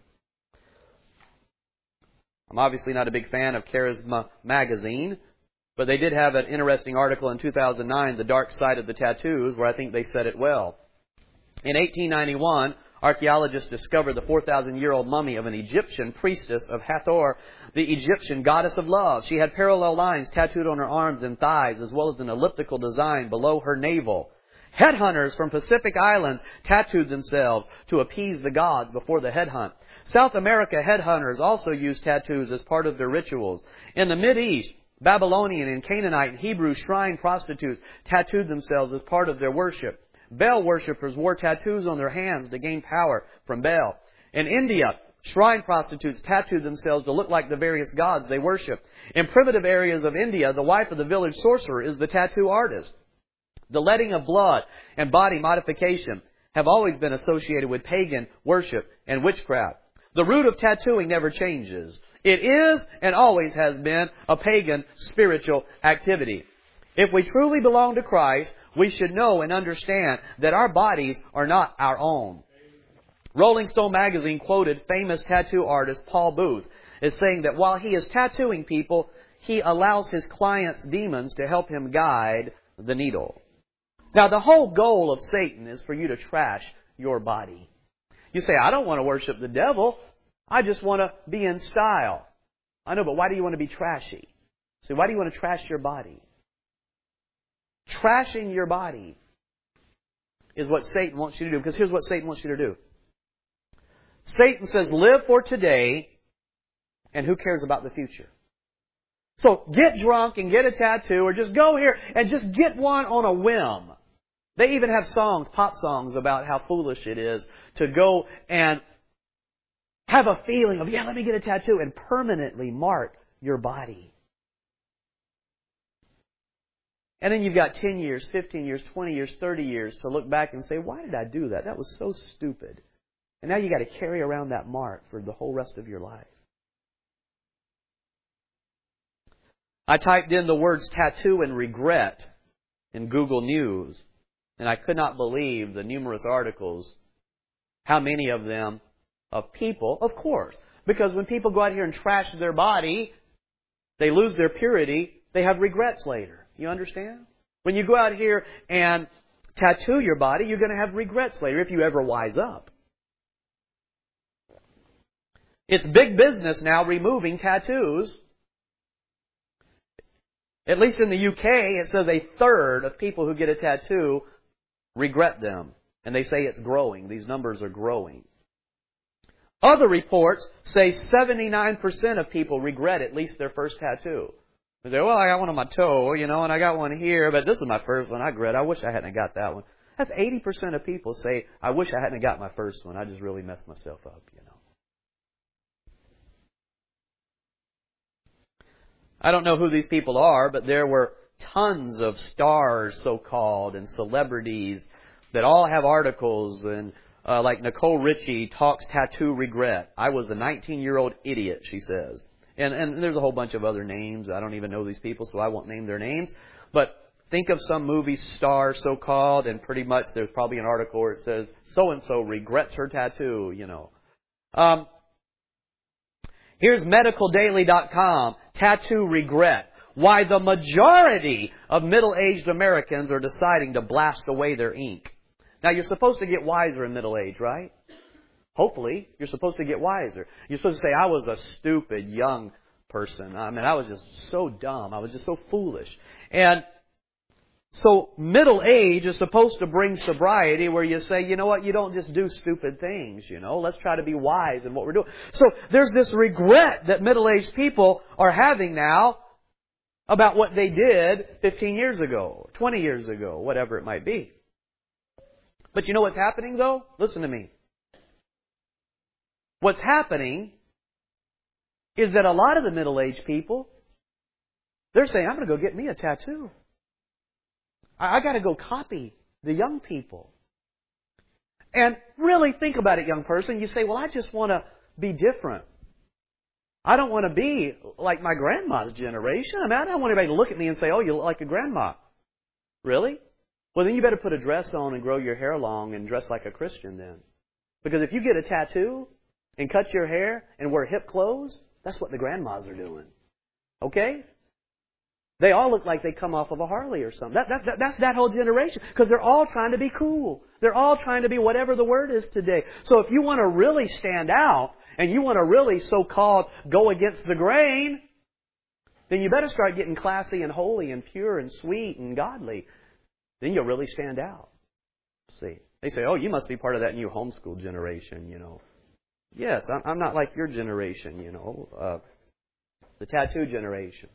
I'm obviously not a big fan of Charisma magazine, but they did have an interesting article in 2009, The Dark Side of the Tattoos, where I think they said it well. In 1891, archaeologists discovered the 4,000-year-old mummy of an Egyptian priestess of Hathor, the Egyptian goddess of love. She had parallel lines tattooed on her arms and thighs, as well as an elliptical design below her navel. Headhunters from Pacific Islands tattooed themselves to appease the gods before the headhunt. South America headhunters also used tattoos as part of their rituals. In the Mideast, Babylonian and Canaanite and Hebrew shrine prostitutes tattooed themselves as part of their worship. Baal worshippers wore tattoos on their hands to gain power from Baal. In India, shrine prostitutes tattooed themselves to look like the various gods they worship. In primitive areas of India, the wife of the village sorcerer is the tattoo artist. The letting of blood and body modification have always been associated with pagan worship and witchcraft. The root of tattooing never changes. It is and always has been a pagan spiritual activity. If we truly belong to Christ, we should know and understand that our bodies are not our own. Rolling Stone magazine quoted famous tattoo artist Paul Booth as saying that while he is tattooing people, he allows his clients' demons to help him guide the needle. Now, the whole goal of Satan is for you to trash your body. You say, I don't want to worship the devil. I just want to be in style. I know, but why do you want to be trashy? See, why do you want to trash your body? Trashing your body is what Satan wants you to do. Because here's what Satan wants you to do. Satan says, live for today, and who cares about the future? So get drunk and get a tattoo, or just go here and just get one on a whim. They even have songs, pop songs, about how foolish it is to go and have a feeling of, let me get a tattoo, and permanently mark your body. And then you've got 10 years, 15 years, 20 years, 30 years to look back and say, why did I do that? That was so stupid. And now you've got to carry around that mark for the whole rest of your life. I typed in the words tattoo and regret in Google News, and I could not believe the numerous articles, how many of them of people, of course. Because when people go out here and trash their body, they lose their purity, they have regrets later. You understand? When you go out here and tattoo your body, you're going to have regrets later if you ever wise up. It's big business now removing tattoos. At least in the UK, it says a third of people who get a tattoo regret them. And they say it's growing. These numbers are growing. Other reports say 79% of people regret at least their first tattoo. They say, well, I got one on my toe, and I got one here, but this is my first one. I regret. I wish I hadn't got that one. That's 80% of people say, I wish I hadn't got my first one. I just really messed myself up, I don't know who these people are, but there were tons of stars, so-called, and celebrities that all have articles, and like Nicole Richie talks tattoo regret. I was a 19-year-old idiot, she says. And there's a whole bunch of other names. I don't even know these people, so I won't name their names. But think of some movie star, so-called, and pretty much there's probably an article where it says, so-and-so regrets her tattoo, Here's medicaldaily.com, tattoo regret. Why the majority of middle-aged Americans are deciding to blast away their ink. Now, you're supposed to get wiser in middle age, right? Hopefully, you're supposed to get wiser. You're supposed to say, I was a stupid young person. I mean, I was just so dumb. I was just so foolish. And so middle age is supposed to bring sobriety where you say, you know what, you don't just do stupid things, you know. Let's try to be wise in what we're doing. So there's this regret that middle-aged people are having now about what they did 15 years ago, 20 years ago, whatever it might be. But you know what's happening, though? Listen to me. What's happening is that a lot of the middle-aged people, they're saying, I'm going to go get me a tattoo. I got to go copy the young people. And really think about it, young person. You say, well, I just want to be different. I don't want to be like my grandma's generation. I mean, I don't want anybody to look at me and say, oh, you look like a grandma. Really? Well, then you better put a dress on and grow your hair long and dress like a Christian then. Because if you get a tattoo and cut your hair and wear hip clothes, that's what the grandmas are doing. Okay? They all look like they come off of a Harley or something. That's that whole generation. Because they're all trying to be cool. They're all trying to be whatever the word is today. So if you want to really stand out, and you want to really so-called go against the grain, then you better start getting classy and holy and pure and sweet and godly. Then you'll really stand out. See, they say, oh, you must be part of that new homeschool generation, you know. Yes, I'm not like your generation, you know, the tattoo generation.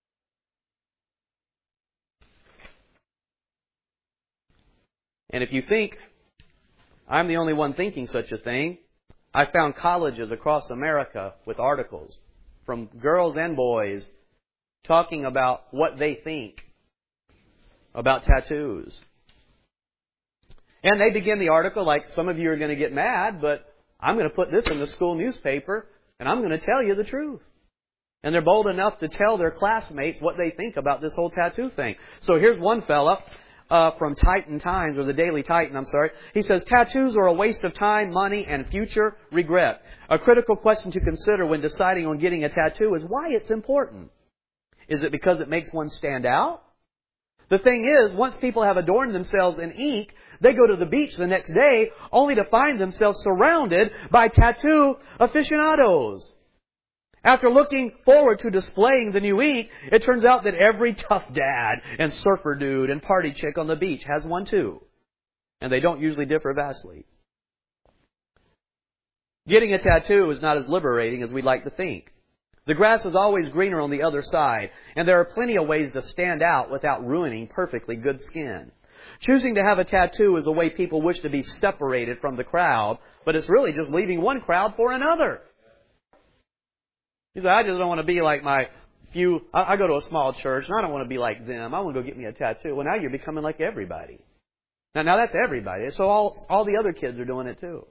And if you think I'm the only one thinking such a thing, I found colleges across America with articles from girls and boys talking about what they think about tattoos. And they begin the article like, some of you are going to get mad, but I'm going to put this in the school newspaper and I'm going to tell you the truth. And they're bold enough to tell their classmates what they think about this whole tattoo thing. So here's one fella from Titan Times, or the Daily Titan, I'm sorry. He says, tattoos are a waste of time, money, and future regret. A critical question to consider when deciding on getting a tattoo is why it's important. Is it because it makes one stand out? The thing is, once people have adorned themselves in ink, they go to the beach the next day only to find themselves surrounded by tattoo aficionados. After looking forward to displaying the new ink, it turns out that every tough dad and surfer dude and party chick on the beach has one too. And they don't usually differ vastly. Getting a tattoo is not as liberating as we'd like to think. The grass is always greener on the other side, and there are plenty of ways to stand out without ruining perfectly good skin. Choosing to have a tattoo is a way people wish to be separated from the crowd, but it's really just leaving one crowd for another. You say, I just don't want to be like my few... I go to a small church, and I don't want to be like them. I want to go get me a tattoo. Well, now you're becoming like everybody. Now that's everybody. So all the other kids are doing it too.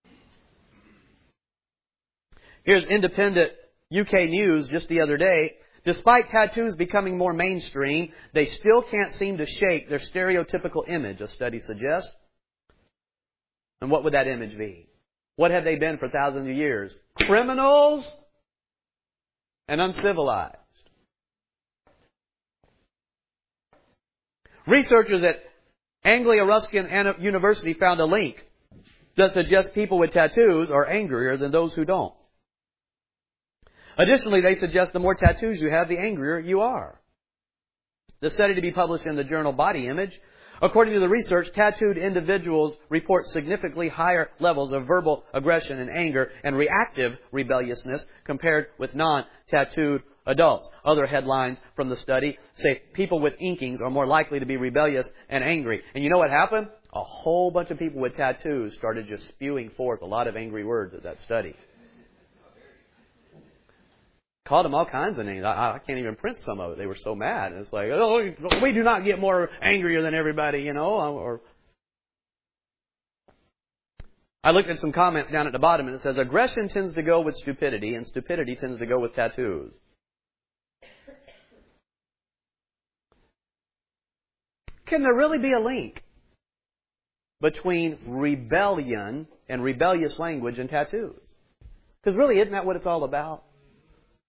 Here's independent UK news just the other day. Despite tattoos becoming more mainstream, they still can't seem to shake their stereotypical image, a study suggests. And what would that image be? What have they been for thousands of years? Criminals and uncivilized. Researchers at Anglia Ruskin University found a link that suggests people with tattoos are angrier than those who don't. Additionally, they suggest the more tattoos you have, the angrier you are. The study to be published in the journal Body Image, according to the research, tattooed individuals report significantly higher levels of verbal aggression and anger and reactive rebelliousness compared with non-tattooed adults. Other headlines from the study say people with inkings are more likely to be rebellious and angry. And you know what happened? A whole bunch of people with tattoos started just spewing forth a lot of angry words at that study. Called them all kinds of names. I can't even print some of it. They were so mad. And it's like, oh, we do not get more angrier than everybody, you know. Or I looked at some comments down at the bottom, and it says, aggression tends to go with stupidity, and stupidity tends to go with tattoos. Can there really be a link between rebellion and rebellious language and tattoos? Because really, isn't that what it's all about?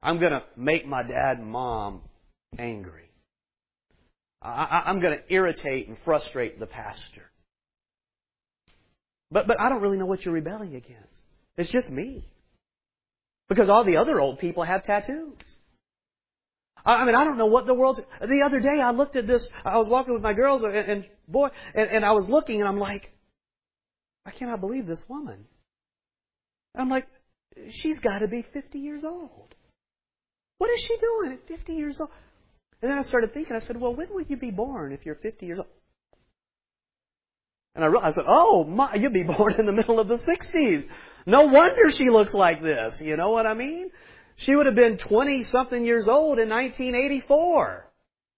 I'm going to make my dad and mom angry. I'm going to irritate and frustrate the pastor. But I don't really know what you're rebelling against. It's just me. Because all the other old people have tattoos. I don't know what the world's... The other day I looked at this, I was walking with my girls and I was looking and I'm like, I cannot believe this woman. I'm like, she's got to be 50 years old. What is she doing at 50 years old? And then I started thinking, I said, well, when will you be born if you're 50 years old? And I realized, you'll be born in the middle of the 60s. No wonder she looks like this. You know what I mean? She would have been 20-something years old in 1984.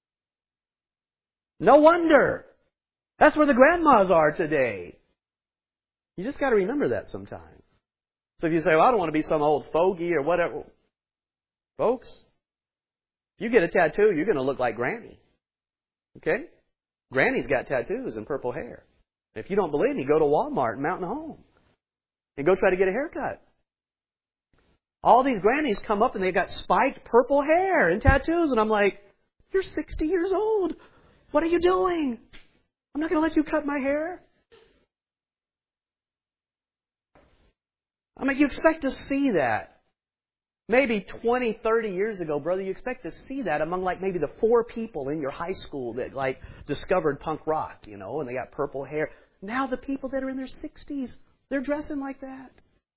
No wonder. That's where the grandmas are today. You just got to remember that sometime. So if you say, well, I don't want to be some old fogey or whatever. Folks, if you get a tattoo, you're going to look like Granny. Okay? Granny's got tattoos and purple hair. If you don't believe me, go to Walmart and Mountain Home. And go try to get a haircut. All these grannies come up and they've got spiked purple hair and tattoos. And I'm like, you're 60 years old. What are you doing? I'm not going to let you cut my hair. You expect to see that. Maybe 20, 30 years ago, brother, you expect to see that among maybe the 4 people in your high school that discovered punk rock, and they got purple hair. Now the people that are in their 60s, they're dressing like that.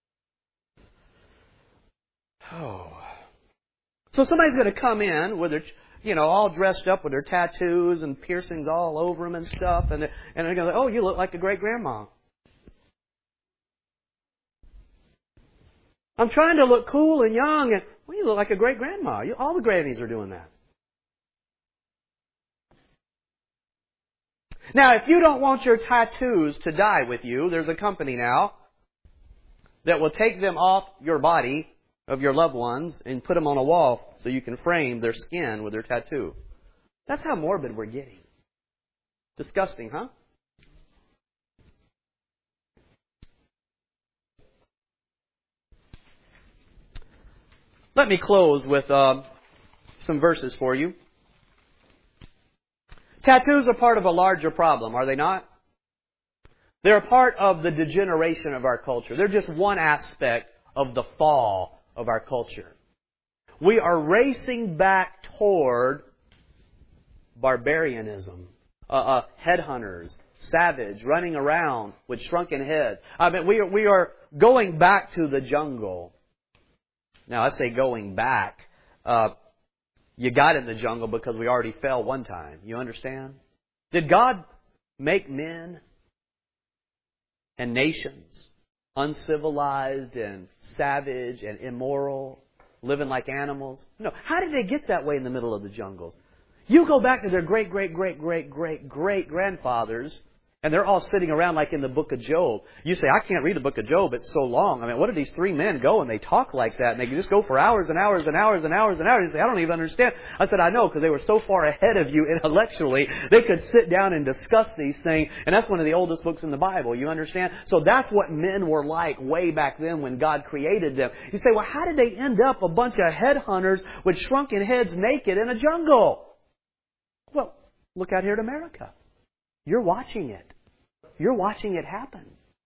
Oh. So somebody's going to come in with their, all dressed up with their tattoos and piercings all over them and stuff. And they're going to say, oh, you look like a great grandma. I'm trying to look cool and young. And, well, you look like a great grandma. All the grannies are doing that. Now, if you don't want your tattoos to die with you, there's a company now that will take them off your body of your loved ones and put them on a wall so you can frame their skin with their tattoo. That's how morbid we're getting. Disgusting, huh? Let me close with some verses for you. Tattoos are part of a larger problem, are they not? They're a part of the degeneration of our culture. They're just one aspect of the fall of our culture. We are racing back toward barbarianism, headhunters, savage, running around with shrunken heads. We are going back to the jungle. Now, I say going back. You got in the jungle because we already fell one time. You understand? Did God make men and nations uncivilized and savage and immoral, living like animals? No. How did they get that way in the middle of the jungles? You go back to their great-great-great-great-great-grandfathers, and they're all sitting around like in the book of Job. You say, I can't read the book of Job. It's so long. What do these 3 men go and they talk like that? And they can just go for hours and hours and hours and hours and hours. You say, I don't even understand. I said, I know, because they were so far ahead of you intellectually. They could sit down and discuss these things. And that's one of the oldest books in the Bible. You understand? So that's what men were like way back then when God created them. You say, well, how did they end up a bunch of headhunters with shrunken heads naked in a jungle? Well, look out here at America. You're watching it. You're watching it happen.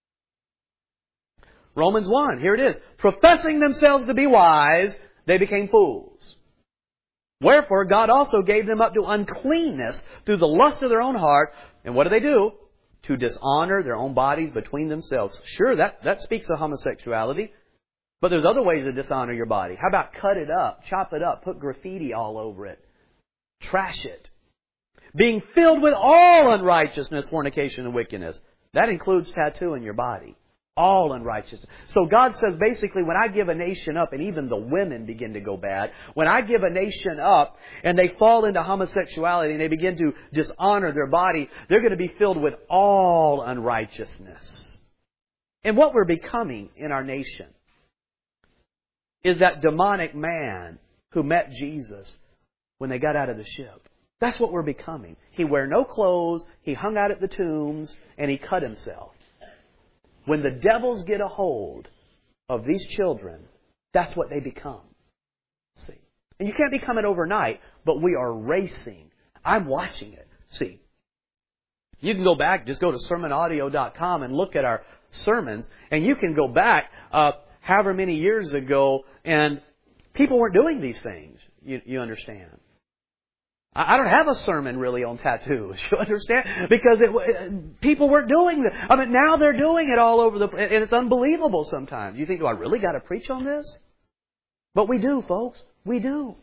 Romans 1, here it is. Professing themselves to be wise, they became fools. Wherefore, God also gave them up to uncleanness through the lust of their own heart. And what do? To dishonor their own bodies between themselves. Sure, that speaks of homosexuality. But there's other ways to dishonor your body. How about cut it up, chop it up, put graffiti all over it, trash it? Being filled with all unrighteousness, fornication, and wickedness. That includes tattooing your body. All unrighteousness. So God says basically when I give a nation up, and even the women begin to go bad, when I give a nation up and they fall into homosexuality and they begin to dishonor their body, they're going to be filled with all unrighteousness. And what we're becoming in our nation is that demonic man who met Jesus when they got out of the ship. That's what we're becoming. He wore no clothes, he hung out at the tombs, and he cut himself. When the devils get a hold of these children, that's what they become. See? And you can't become it overnight, but we are racing. I'm watching it. See? You can go back, just go to sermonaudio.com and look at our sermons, and you can go back however many years ago, and people weren't doing these things. You understand? I don't have a sermon really on tattoos. You understand? Because people weren't doing this. I mean, now they're doing it all over and it's unbelievable sometimes. You think, do I really got to preach on this? But we do, folks. We do.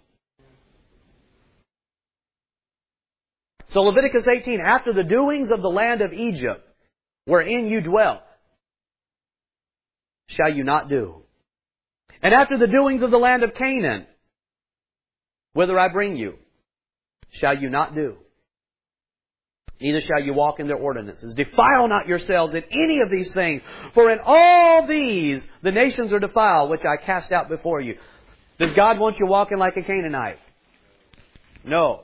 So Leviticus 18, after the doings of the land of Egypt, wherein you dwell, shall you not do. And after the doings of the land of Canaan, whither I bring you, shall you not do. Neither shall you walk in their ordinances. Defile not yourselves in any of these things, for in all these the nations are defiled, which I cast out before you. Does God want you walking like a Canaanite? No.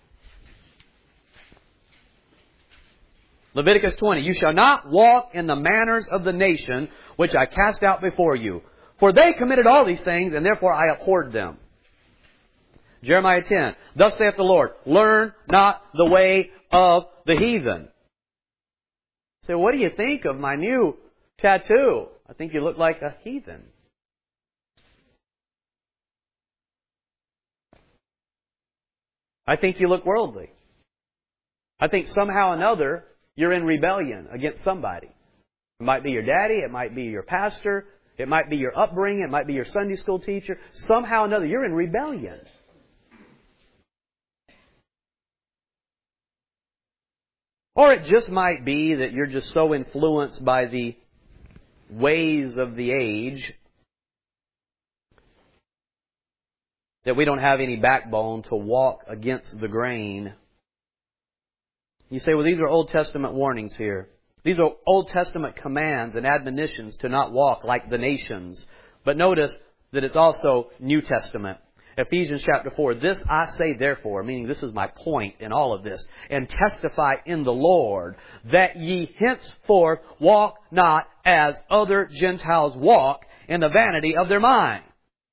Leviticus 20, you shall not walk in the manners of the nation which I cast out before you. For they committed all these things, and therefore I abhorred them. Jeremiah 10, thus saith the Lord, learn not the way of the heathen. So what do you think of my new tattoo? I think you look like a heathen. I think you look worldly. I think somehow or another you're in rebellion against somebody. It might be your daddy, it might be your pastor, it might be your upbringing, it might be your Sunday school teacher. Somehow or another you're in rebellion. Or it just might be that you're just so influenced by the ways of the age that we don't have any backbone to walk against the grain. You say, well, these are Old Testament warnings here. These are Old Testament commands and admonitions to not walk like the nations. But notice that it's also New Testament. Ephesians chapter 4, this I say therefore, meaning this is my point in all of this, and testify in the Lord, that ye henceforth walk not as other Gentiles walk in the vanity of their mind,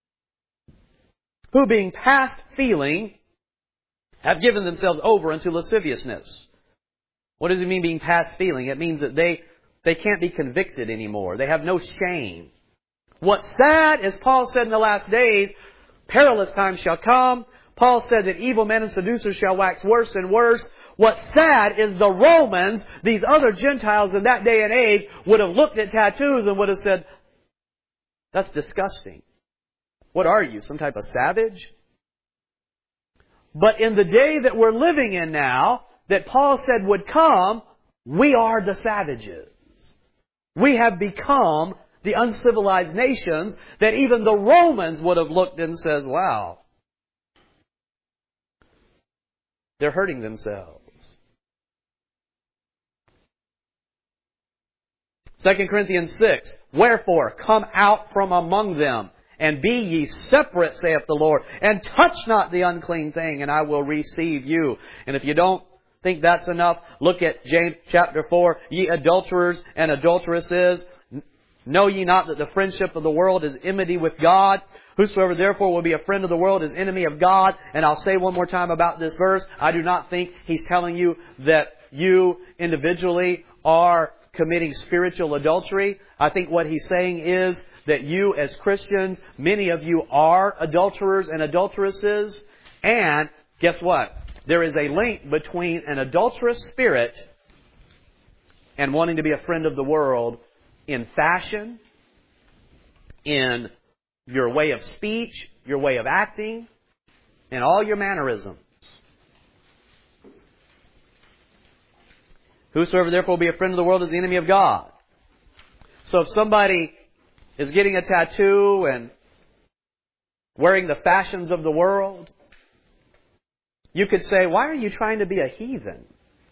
who being past feeling have given themselves over unto lasciviousness. What does it mean being past feeling? It means that they can't be convicted anymore. They have no shame. What's sad, as Paul said in the last days, perilous times shall come. Paul said that evil men and seducers shall wax worse and worse. What's sad is the Romans, these other Gentiles in that day and age, would have looked at tattoos and would have said, that's disgusting. What are you, some type of savage? But in the day that we're living in now, that Paul said would come, we are the savages. We have become the uncivilized nations that even the Romans would have looked and says, wow, they're hurting themselves. 2 Corinthians 6, wherefore come out from among them, and be ye separate, saith the Lord, and touch not the unclean thing, and I will receive you. And if you don't think that's enough, look at James chapter 4, ye adulterers and adulteresses, know ye not that the friendship of the world is enmity with God? Whosoever therefore will be a friend of the world is enemy of God. And I'll say one more time about this verse, I do not think he's telling you that you individually are committing spiritual adultery. I think what he's saying is that you as Christians, many of you are adulterers and adulteresses. And guess what? There is a link between an adulterous spirit and wanting to be a friend of the world in fashion, in your way of speech, your way of acting, and all your mannerisms. Whosoever therefore will be a friend of the world is the enemy of God. So if somebody is getting a tattoo and wearing the fashions of the world, you could say, why are you trying to be a heathen?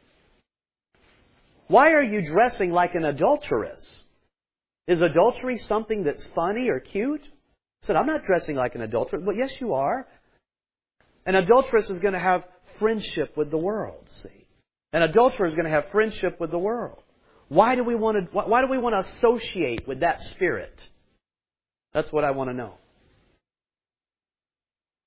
Why are you dressing like an adulteress? Is adultery something that's funny or cute? I said, I'm not dressing like an adulteress. Well, yes, you are. An adulteress is going to have friendship with the world, see. An adulterer is going to have friendship with the world. Why do we want to associate with that spirit? That's what I want to know.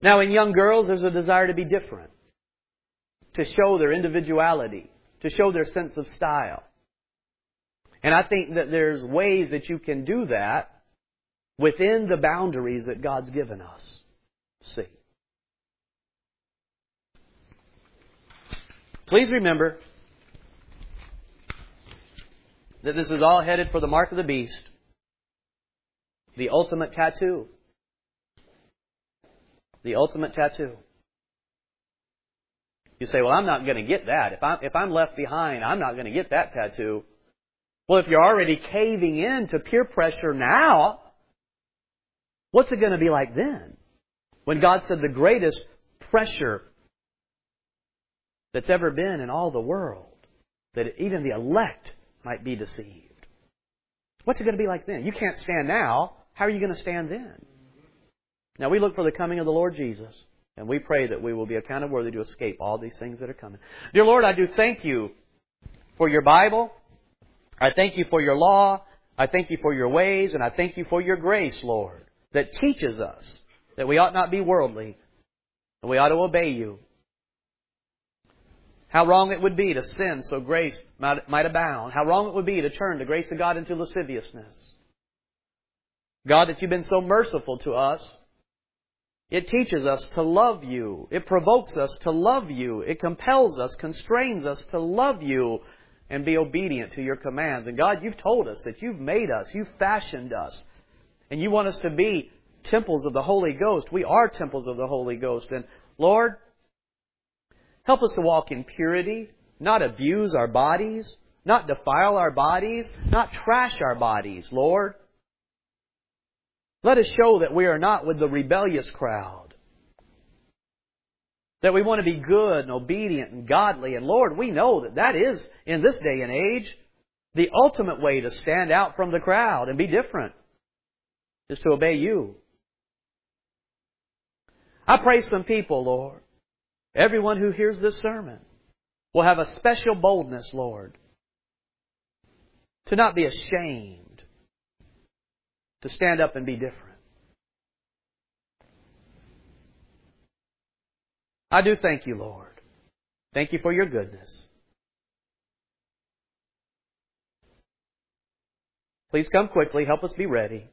Now, in young girls, there's a desire to be different, to show their individuality, to show their sense of style. And I think that there's ways that you can do that within the boundaries that God's given us. See. Please remember that this is all headed for the mark of the beast, the ultimate tattoo. The ultimate tattoo. You say, well, I'm not going to get that. If I'm left behind, I'm not going to get that tattoo. Well, if you're already caving in to peer pressure now, what's it going to be like then? When God said the greatest pressure that's ever been in all the world, that even the elect might be deceived. What's it going to be like then? You can't stand now. How are you going to stand then? Now we look for the coming of the Lord Jesus, and we pray that we will be accounted worthy to escape all these things that are coming. Dear Lord, I do thank You for Your Bible. I thank You for Your law. I thank You for Your ways, and I thank You for Your grace, Lord, that teaches us that we ought not be worldly, and we ought to obey You. How wrong it would be to sin so grace might abound. How wrong it would be to turn the grace of God into lasciviousness. God, that You've been so merciful to us. It teaches us to love You. It provokes us to love You. It compels us, constrains us to love You and be obedient to Your commands. And God, You've told us that You've made us. You've fashioned us. And You want us to be temples of the Holy Ghost. We are temples of the Holy Ghost. And Lord, help us to walk in purity, not abuse our bodies, not defile our bodies, not trash our bodies, Lord. Let us show that we are not with the rebellious crowd. That we want to be good and obedient and godly. And Lord, we know that that is, in this day and age, the ultimate way to stand out from the crowd and be different, is to obey You. I pray some people, Lord, everyone who hears this sermon, will have a special boldness, Lord, to not be ashamed, to stand up and be different. I do thank You, Lord. Thank You for Your goodness. Please come quickly. Help us be ready.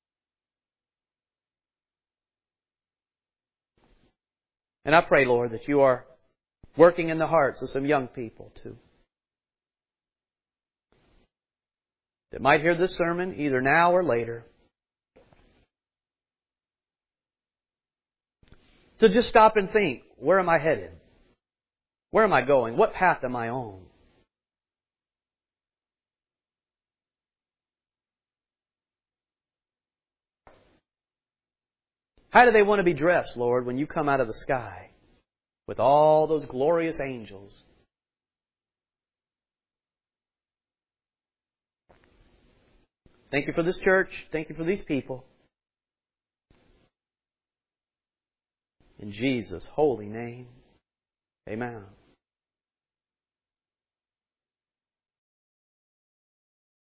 And I pray, Lord, that You are working in the hearts of some young people too, that might hear this sermon either now or later, to just stop and think, where am I headed? Where am I going? What path am I on? How do they want to be dressed, Lord, when You come out of the sky with all those glorious angels? Thank You for this church. Thank You for these people. In Jesus' holy name, amen.